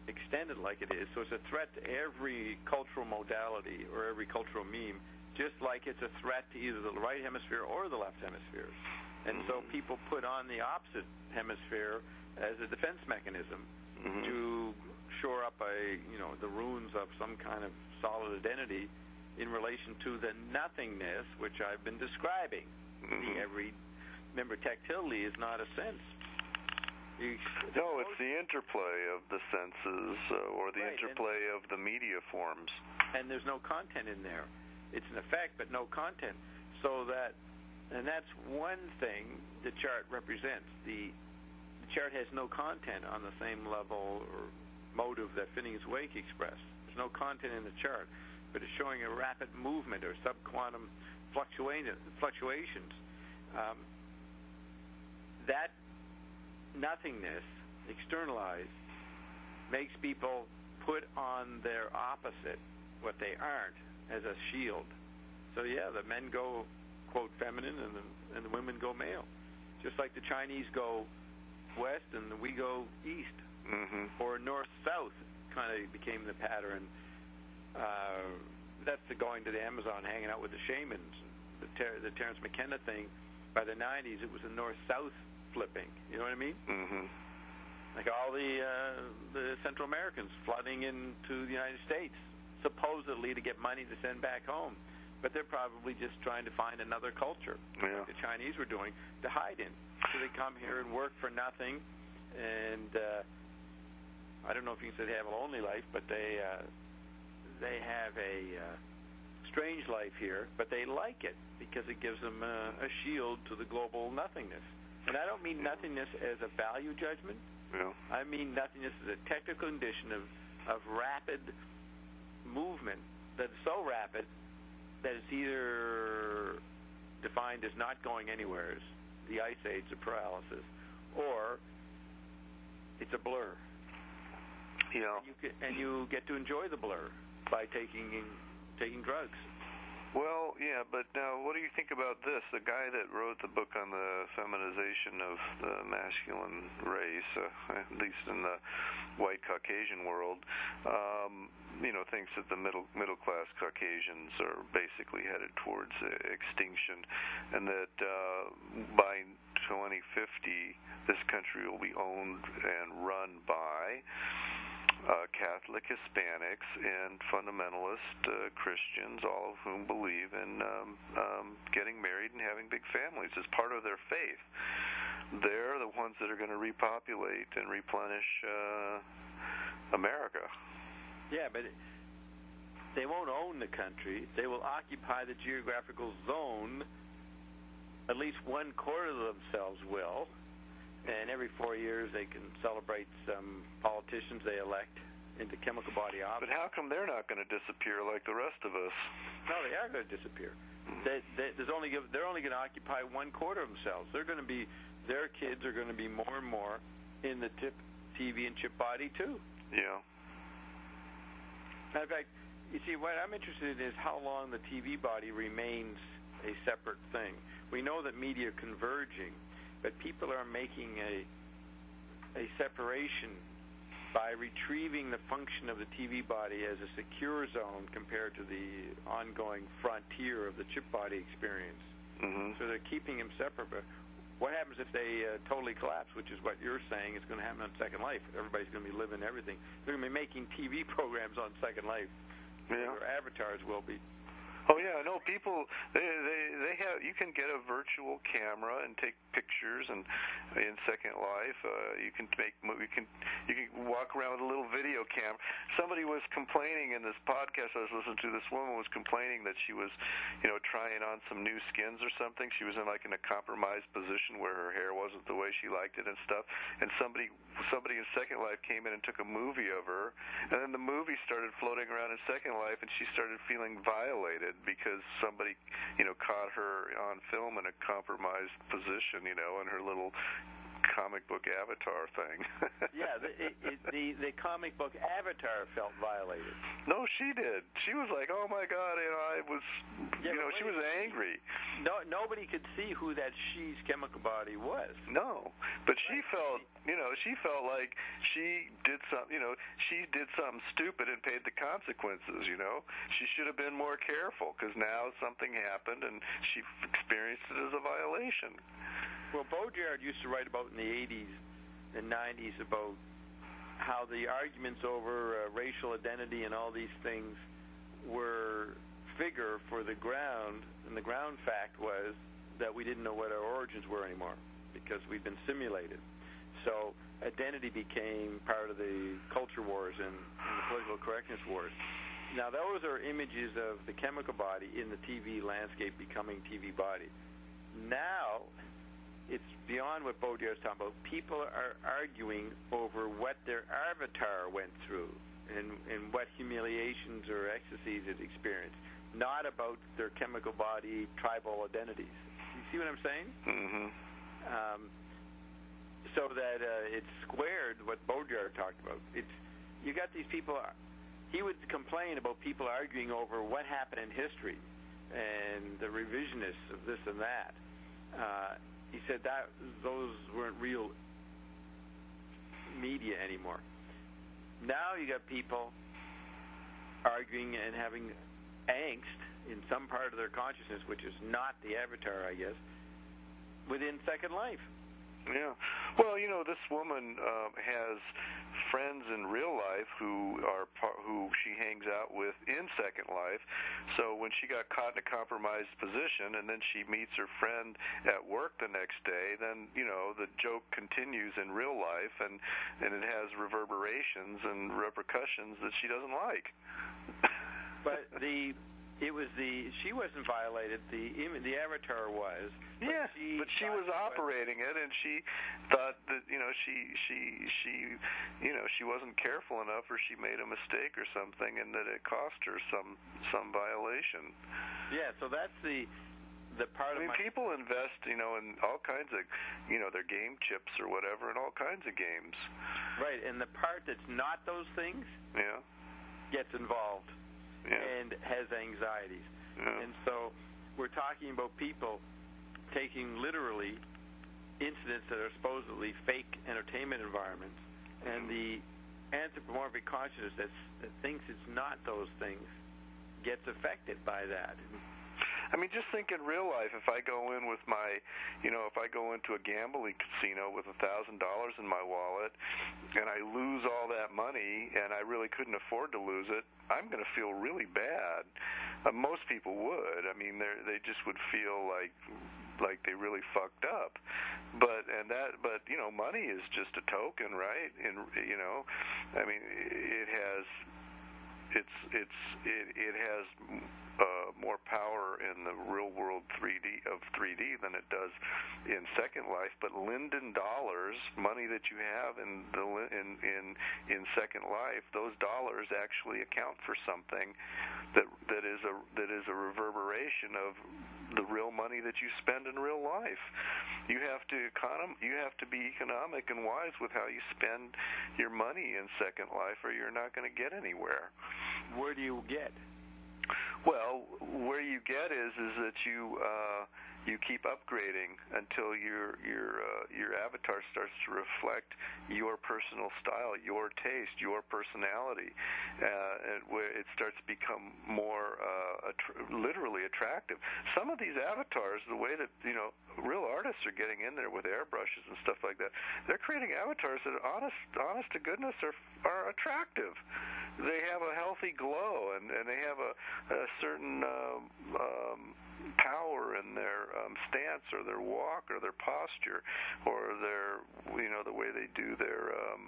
extended like it is. So it's a threat to every cultural modality or every cultural meme, just like it's a threat to either the right hemisphere or the left hemisphere. And so people put on the opposite hemisphere as a defense mechanism mm-hmm. to shore up a, you know, the ruins of some kind of solid identity in relation to the nothingness, which I've been describing. Mm-hmm. The every, remember, tactility is not a sense. You, no, it's the interplay of the senses uh, or the right, interplay and, of the media forms. And there's no content in there. It's an effect, but no content. So that, and that's one thing the chart represents. The, the chart has no content on the same level or motive that Phineas Wake expressed. There's no content in the chart, but it's showing a rapid movement or subquantum fluctuations. Um, that nothingness, externalized, makes people put on their opposite, what they aren't, as a shield. So yeah, the men go, quote, feminine, and the, and the women go male. Just like the Chinese go west and we go east. Mm-hmm. Or north-south kind of became the pattern. Uh, that's the going to the Amazon, hanging out with the shamans. The, Ter- the Terence McKenna thing, by the nineties, it was a north-south flipping. You know what I mean? Mm-hmm. Like all the uh, the Central Americans flooding into the United States, supposedly to get money to send back home. But they're probably just trying to find another culture, yeah. like the Chinese were doing, to hide in. So they come here and work for nothing, and uh, I don't know if you can say they have a lonely life, but they uh, they have a uh, strange life here, but they like it because it gives them uh, a shield to the global nothingness. And I don't mean nothingness as a value judgment. Yeah. I mean nothingness as a technical condition of, of rapid movement that's so rapid that it's either defined as not going anywhere, the ice age, the paralysis, or it's a blur. Yeah. And you, can, and you get to enjoy the blur by taking taking drugs. Well, yeah, but now what do you think about this? The guy that wrote the book on the feminization of the masculine race, uh, at least in the white Caucasian world, um, you know, thinks that the middle middle class Caucasians are basically headed towards uh, extinction, and that uh, by twenty fifty this country will be owned and run by Uh, Catholic Hispanics and fundamentalist uh, Christians, all of whom believe in um, um, getting married and having big families as part of their faith. They're the ones that are going to repopulate and replenish uh, America. Yeah, but it, they won't own the country. They will occupy the geographical zone. At least one quarter of themselves will. And every four years they can celebrate some politicians they elect into chemical body office. But how come they're not going to disappear like the rest of us? No, they are going to disappear. They, they, there's only they're only going to occupy one quarter of themselves. They're going to be their kids are going to be more and more in the tip, T V and chip body too. Yeah. Matter of fact, you see, what I'm interested in is how long the T V body remains a separate thing. We know that media are converging. But people are making a a separation by retrieving the function of the T V body as a secure zone compared to the ongoing frontier of the chip body experience. Mm-hmm. So they're keeping them separate. But what happens if they uh, totally collapse, which is what you're saying is going to happen on Second Life? Everybody's going to be living everything. They're going to be making T V programs on Second Life. Yeah. Their avatars will be. Oh yeah, no. People, they they they have. You can get a virtual camera and take pictures, and in Second Life, uh, you can make. You can you can walk around with a little video camera. Somebody was complaining in this podcast I was listening to. This woman was complaining that she was, you know, trying on some new skins or something. She was in like in a compromised position where her hair wasn't the way she liked it and stuff. And somebody somebody in Second Life came in and took a movie of her, and then the movie started floating around in Second Life, and she started feeling violated because somebody, you know, caught her on film in a compromised position, you know, in her little comic book Avatar thing. Yeah, the, it, it, the the comic book Avatar felt violated. No, she did. She was like, "Oh my God," you know, I was, yeah, you know, she was angry. No, nobody could see who that she's chemical body was. No, but she felt, you know, she felt like she did some, you know, she did something stupid and paid the consequences. You know, she should have been more careful because now something happened and she experienced it as a violation. Well, Baudrillard used to write about in the eighties and nineties about how the arguments over uh, racial identity and all these things were figure for the ground, and the ground fact was that we didn't know what our origins were anymore because we've been simulated. So identity became part of the culture wars and, and the political correctness wars. Now, those are images of the chemical body in the T V landscape becoming T V body. Now, it's beyond what Baudrillard's talking about. People are arguing over what their avatar went through and, and what humiliations or ecstasies it experienced, not about their chemical body tribal identities. You see what I'm saying? Mm-hmm. Um, so that uh, it's squared what Baudrillard talked about. It's you got these people. He would complain about people arguing over what happened in history and the revisionists of this and that. Uh, he said that those weren't real media anymore. Now you got people arguing and having angst in some part of their consciousness, which is not the avatar, I guess, within Second Life. Yeah. Well, you know, this woman uh, has friends in real life who are par- who she hangs out with in Second Life. So when she got caught in a compromised position and then she meets her friend at work the next day, then, you know, the joke continues in real life, and, and it has reverberations and repercussions that she doesn't like. But the... It was the she wasn't violated. The the avatar was. But yeah, she but she was operating it, and she thought that you know she she she you know she wasn't careful enough, or she made a mistake or something, and that it cost her some some violation. Yeah, so that's the the part I mean, of my people invest, you know, in all kinds of, you know, their game chips or whatever, in all kinds of games. Right, and the part that's not those things, yeah, gets involved. Yeah. And has anxieties. Yeah. And so we're talking about people taking literally incidents that are supposedly fake entertainment environments, and the anthropomorphic consciousness that, that thinks it's not those things gets affected by that. I mean, just think in real life, if I go in with my, you know, if I go into a gambling casino with a thousand dollars in my wallet and I lose all that money and I really couldn't afford to lose it, I'm going to feel really bad. Uh, most people would. I mean, they they just would feel like like they really fucked up. But and that, but you know, money is just a token, right? And you know, I mean, it has, it's it's it it has. Uh, more power in the real world three D of three D than it does in Second Life. But Linden dollars, money that you have in the in in in Second Life, those dollars actually account for something that that is a that is a reverberation of the real money that you spend in real life. You have to econom you have to be economic and wise with how you spend your money in Second Life, or you're not going to get anywhere. Where do you get? Well, where you get is is that you uh, you keep upgrading until your your uh, your avatar starts to reflect your personal style, your taste, your personality, uh, and where it starts to become more uh, att- literally attractive. Some of these avatars, the way that you know real artists are getting in there with airbrushes and stuff like that, they're creating avatars that, honest honest to goodness, are are attractive. They have a healthy glow, and, and they have a, a certain um, um, power in their um, stance, or their walk, or their posture, or their, you know, the way they do their um,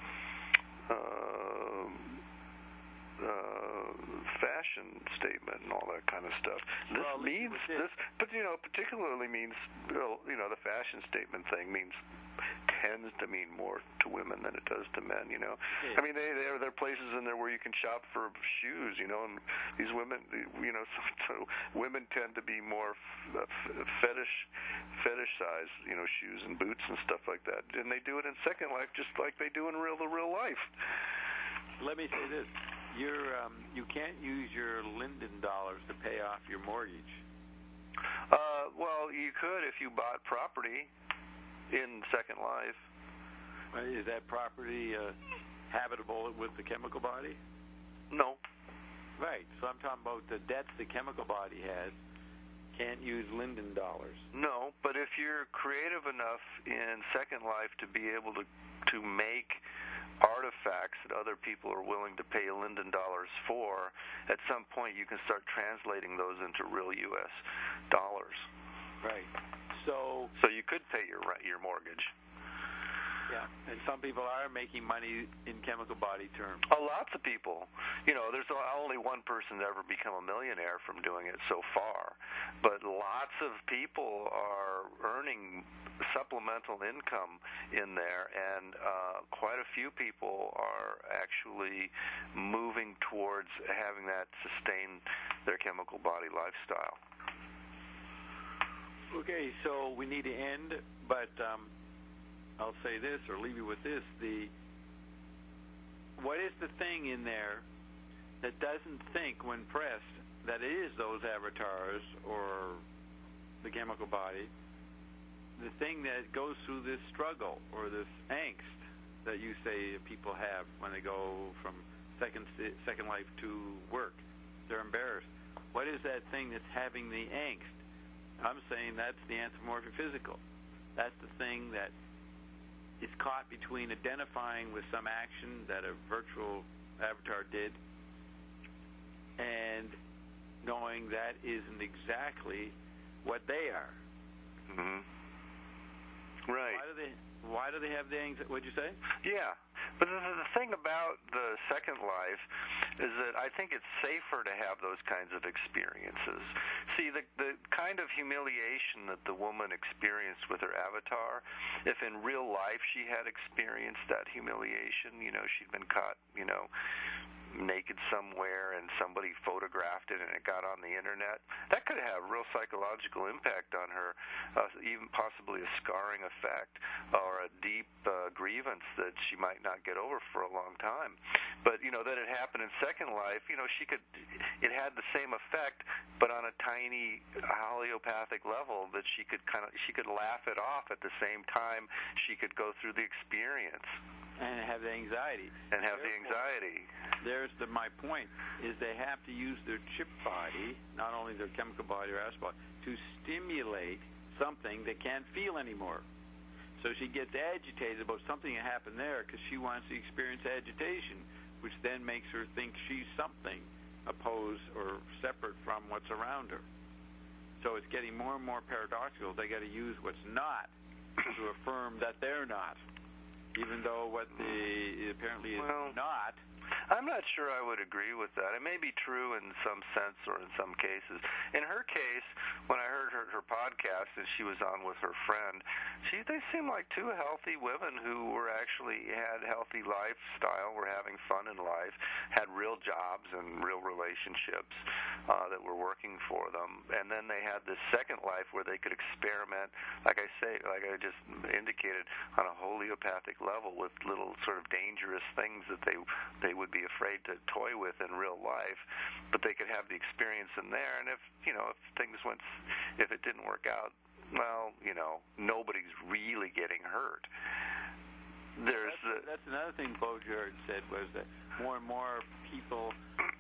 uh, uh, fashion statement and all that kind of stuff. This well, means this, but you know, particularly means, you know, the fashion statement thing means tends to mean more to women than it does to men, you know. Yeah. I mean, they, there, there are places in there where you can shop for shoes, you know, and these women, you know, so, so women tend to be more f- fetish, fetish size, you know, shoes and boots and stuff like that. And they do it in Second Life just like they do in real the real life. Let me say this. You're, um, you can't use your Linden dollars to pay off your mortgage. Uh, well, you could if you bought property in Second Life. Is that property uh, habitable with the chemical body? No. Right. So I'm talking about the debts the chemical body has. Can't use Linden dollars. No, but if you're creative enough in Second Life to be able to to make artifacts that other people are willing to pay Linden dollars for, at some point you can start translating those into real U S dollars. Right. So so you could pay your your mortgage. Yeah, and some people are making money in chemical body terms. Oh, lots of people. You know, there's only one person to ever become a millionaire from doing it so far, but lots of people are earning supplemental income in there, and uh, quite a few people are actually moving towards having that sustain their chemical body lifestyle. Okay, so we need to end, but um, I'll say this, or leave you with this: the what is the thing in there that doesn't think, when pressed, that it is those avatars or the chemical body? The thing that goes through this struggle or this angst that you say people have when they go from second second life to work, they're embarrassed. What is that thing that's having the angst? I'm saying that's the anthropomorphic physical. That's the thing that is caught between identifying with some action that a virtual avatar did and knowing that isn't exactly what they are. Mm-hmm. Right. Why do they? Why do they have the anxiety? What'd you say? Yeah, but the, the thing about the Second Life is that I think it's safer to have those kinds of experiences. See, the the kind of humiliation that the woman experienced with her avatar, if in real life she had experienced that humiliation, you know, she'd been caught, you know, naked somewhere and somebody photographed it and it got on the internet, that could have real psychological impact on her, uh, even possibly a scarring effect or a deep uh, grievance that she might not get over for a long time. But, you know, that it happened in Second Life, you know, she could, it had the same effect, but on a tiny homeopathic level that she could kind of, she could laugh it off at the same time she could go through the experience. And have the anxiety. And have Therefore, the anxiety. There's the, my point, is they have to use their chip body, not only their chemical body or astral body, to stimulate something they can't feel anymore. So she gets agitated about something that happened there because she wants to experience agitation, which then makes her think she's something opposed or separate from what's around her. So it's getting more and more paradoxical. They got to use what's not to affirm that they're not, even though what the apparently is well, not. I'm not sure I would agree with that. It may be true in some sense or in some cases. In her case, when I heard her, her podcast and she was on with her friend, she they seemed like two healthy women who were actually had healthy lifestyle, were having fun in life, had real jobs and real relationships uh, that were working for them. And then they had this second life where they could experiment, like I say, like I just indicated, on a homeopathic level with little sort of dangerous things that they they would be afraid to toy with in real life, but they could have the experience in there. And if, you know, if things went, if it didn't work out, well, you know, nobody's really getting hurt. There's that's, the, that's another thing Baudrillard said, was that more and more people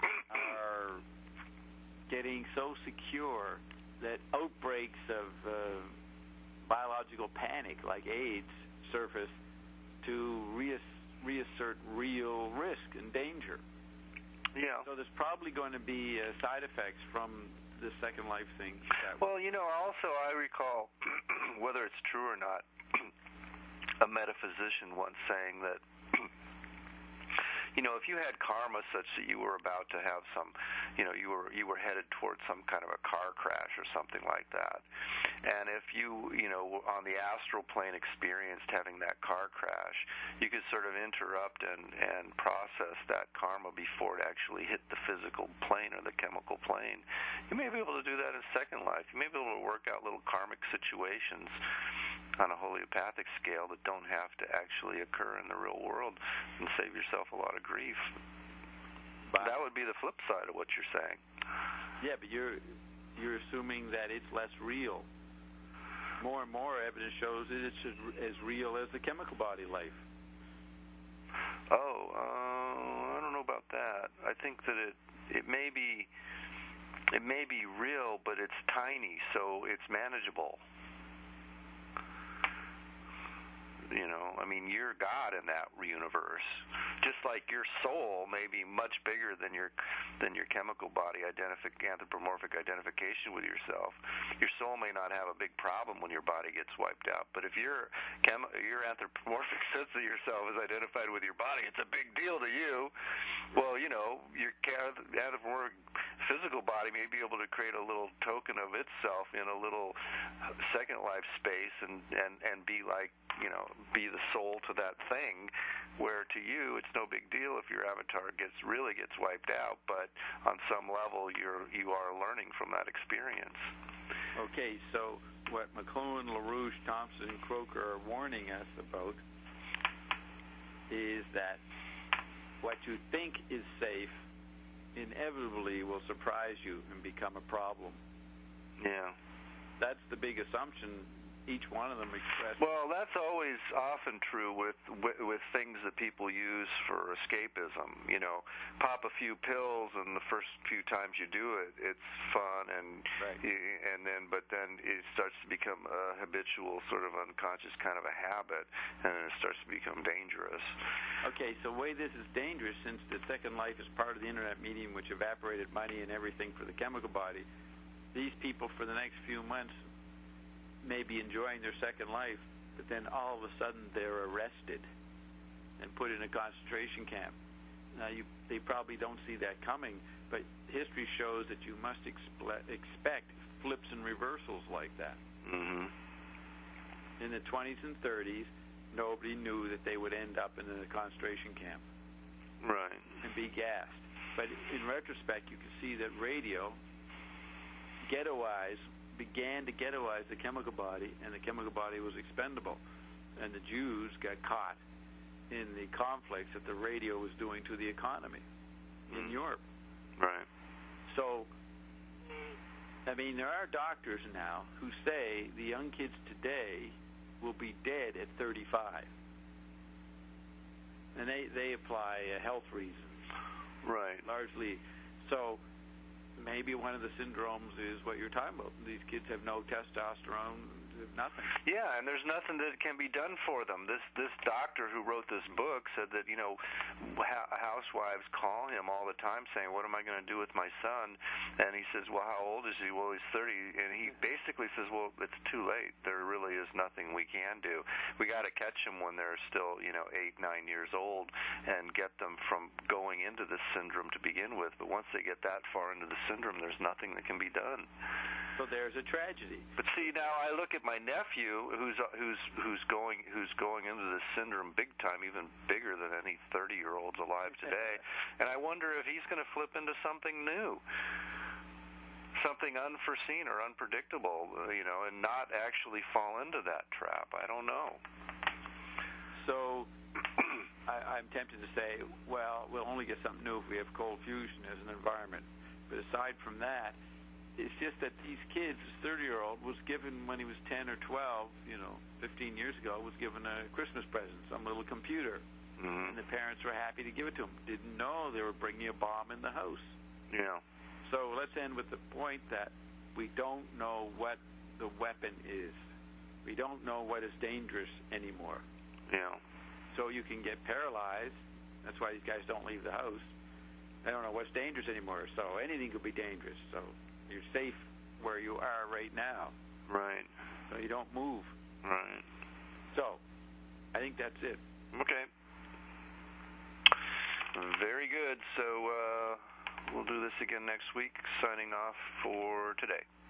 are getting so secure that outbreaks of uh, biological panic like AIDS surface to reassert reassert real risk and danger. Yeah. So there's probably going to be uh, side effects from the Second Life thing. Well, you know, also I recall, whether it's true or not, a metaphysician once saying that, you know, if you had karma such that you were about to have some, you know, you were you were headed towards some kind of a car crash or something like that, and if you, you know, on the astral plane experienced having that car crash, you could sort of interrupt and, and process that karma before it actually hit the physical plane or the chemical plane. You may be able to do that in second life. You may be able to work out little karmic situations on a homeopathic scale that don't have to actually occur in the real world and save yourself a lot of grief. But that would be the flip side of what you're saying. Yeah, but you're you're assuming that it's less real. More and more evidence shows that it's as, as real as the chemical body life. Oh, uh, I don't know about that. I think that it it may be it may be real, but it's tiny, so it's manageable. You know, I mean, you're God in that universe. Just like your soul may be much bigger than your than your chemical body identific anthropomorphic identification with yourself. Your soul may not have a big problem when your body gets wiped out, but if your chem your anthropomorphic sense of yourself is identified with your body, it's a big deal to you. Well, you know, your anthropomorphic physical body may be able to create a little token of itself in a little second life space and and and be like, you know, be the soul to that thing, where to you it's no big deal if your avatar gets really gets wiped out, but on some level you're you are learning from that experience. Okay, so what McLuhan, LaRouche, Thompson, and Croker are warning us about is that what you think is safe inevitably will surprise you and become a problem. Yeah. That's the big assumption each one of them expressed. Well, that's always often true with, with with things that people use for escapism. You know, pop a few pills, and the first few times you do it, it's fun, and right. you, and then but then it starts to become a habitual, sort of unconscious kind of a habit, and it starts to become dangerous. Okay, so the way this is dangerous, since the Second Life is part of the internet medium, which evaporated money and everything for the chemical body, these people for the next few months may be enjoying their second life, but then all of a sudden they're arrested and put in a concentration camp. Now, you, they probably don't see that coming, but history shows that you must exple- expect flips and reversals like that. Mm-hmm. In the twenties and thirties, nobody knew that they would end up in a concentration camp. Right. And be gassed. But in retrospect, you can see that radio, ghettoized, began to ghettoize the chemical body, and the chemical body was expendable. And the Jews got caught in the conflicts that the radio was doing to the economy in mm. Europe. Right. So, I mean, there are doctors now who say the young kids today will be dead at thirty-five. And they, they apply uh, health reasons. Right. Largely. So, maybe one of the syndromes is what you're talking about. These kids have no testosterone, nothing. Yeah, and there's nothing that can be done for them. This this doctor who wrote this book said that, you know, ha- housewives call him all the time saying, what am I going to do with my son? And he says, well, how old is he? Well, he's thirty. And he basically says, well, it's too late. There really is nothing we can do. We got to catch them when they're still, you know, eight, nine years old and get them from going into this syndrome to begin with. But once they get that far into the syndrome, there's nothing that can be done. So there's a tragedy. But see, now I look at my nephew, who's who's who's going who's going into this syndrome big time, even bigger than any thirty-year-olds alive today, and I wonder if he's going to flip into something new, something unforeseen or unpredictable, you know, and not actually fall into that trap. I don't know. So I, I'm tempted to say, well, we'll only get something new if we have cold fusion as an environment. But aside from that, it's just that these kids, this thirty-year-old was given when he was ten or twelve, you know, fifteen years ago, was given a Christmas present, some little computer. Mm-hmm. And the parents were happy to give it to him. Didn't know they were bringing a bomb in the house. Yeah. So let's end with the point that we don't know what the weapon is. We don't know what is dangerous anymore. Yeah. So you can get paralyzed. That's why these guys don't leave the house. They don't know what's dangerous anymore. So anything could be dangerous. So you're safe where you are right now. Right. So you don't move. Right. So I think that's it. Okay. Very good. So uh, we'll do this again next week. Signing off for today.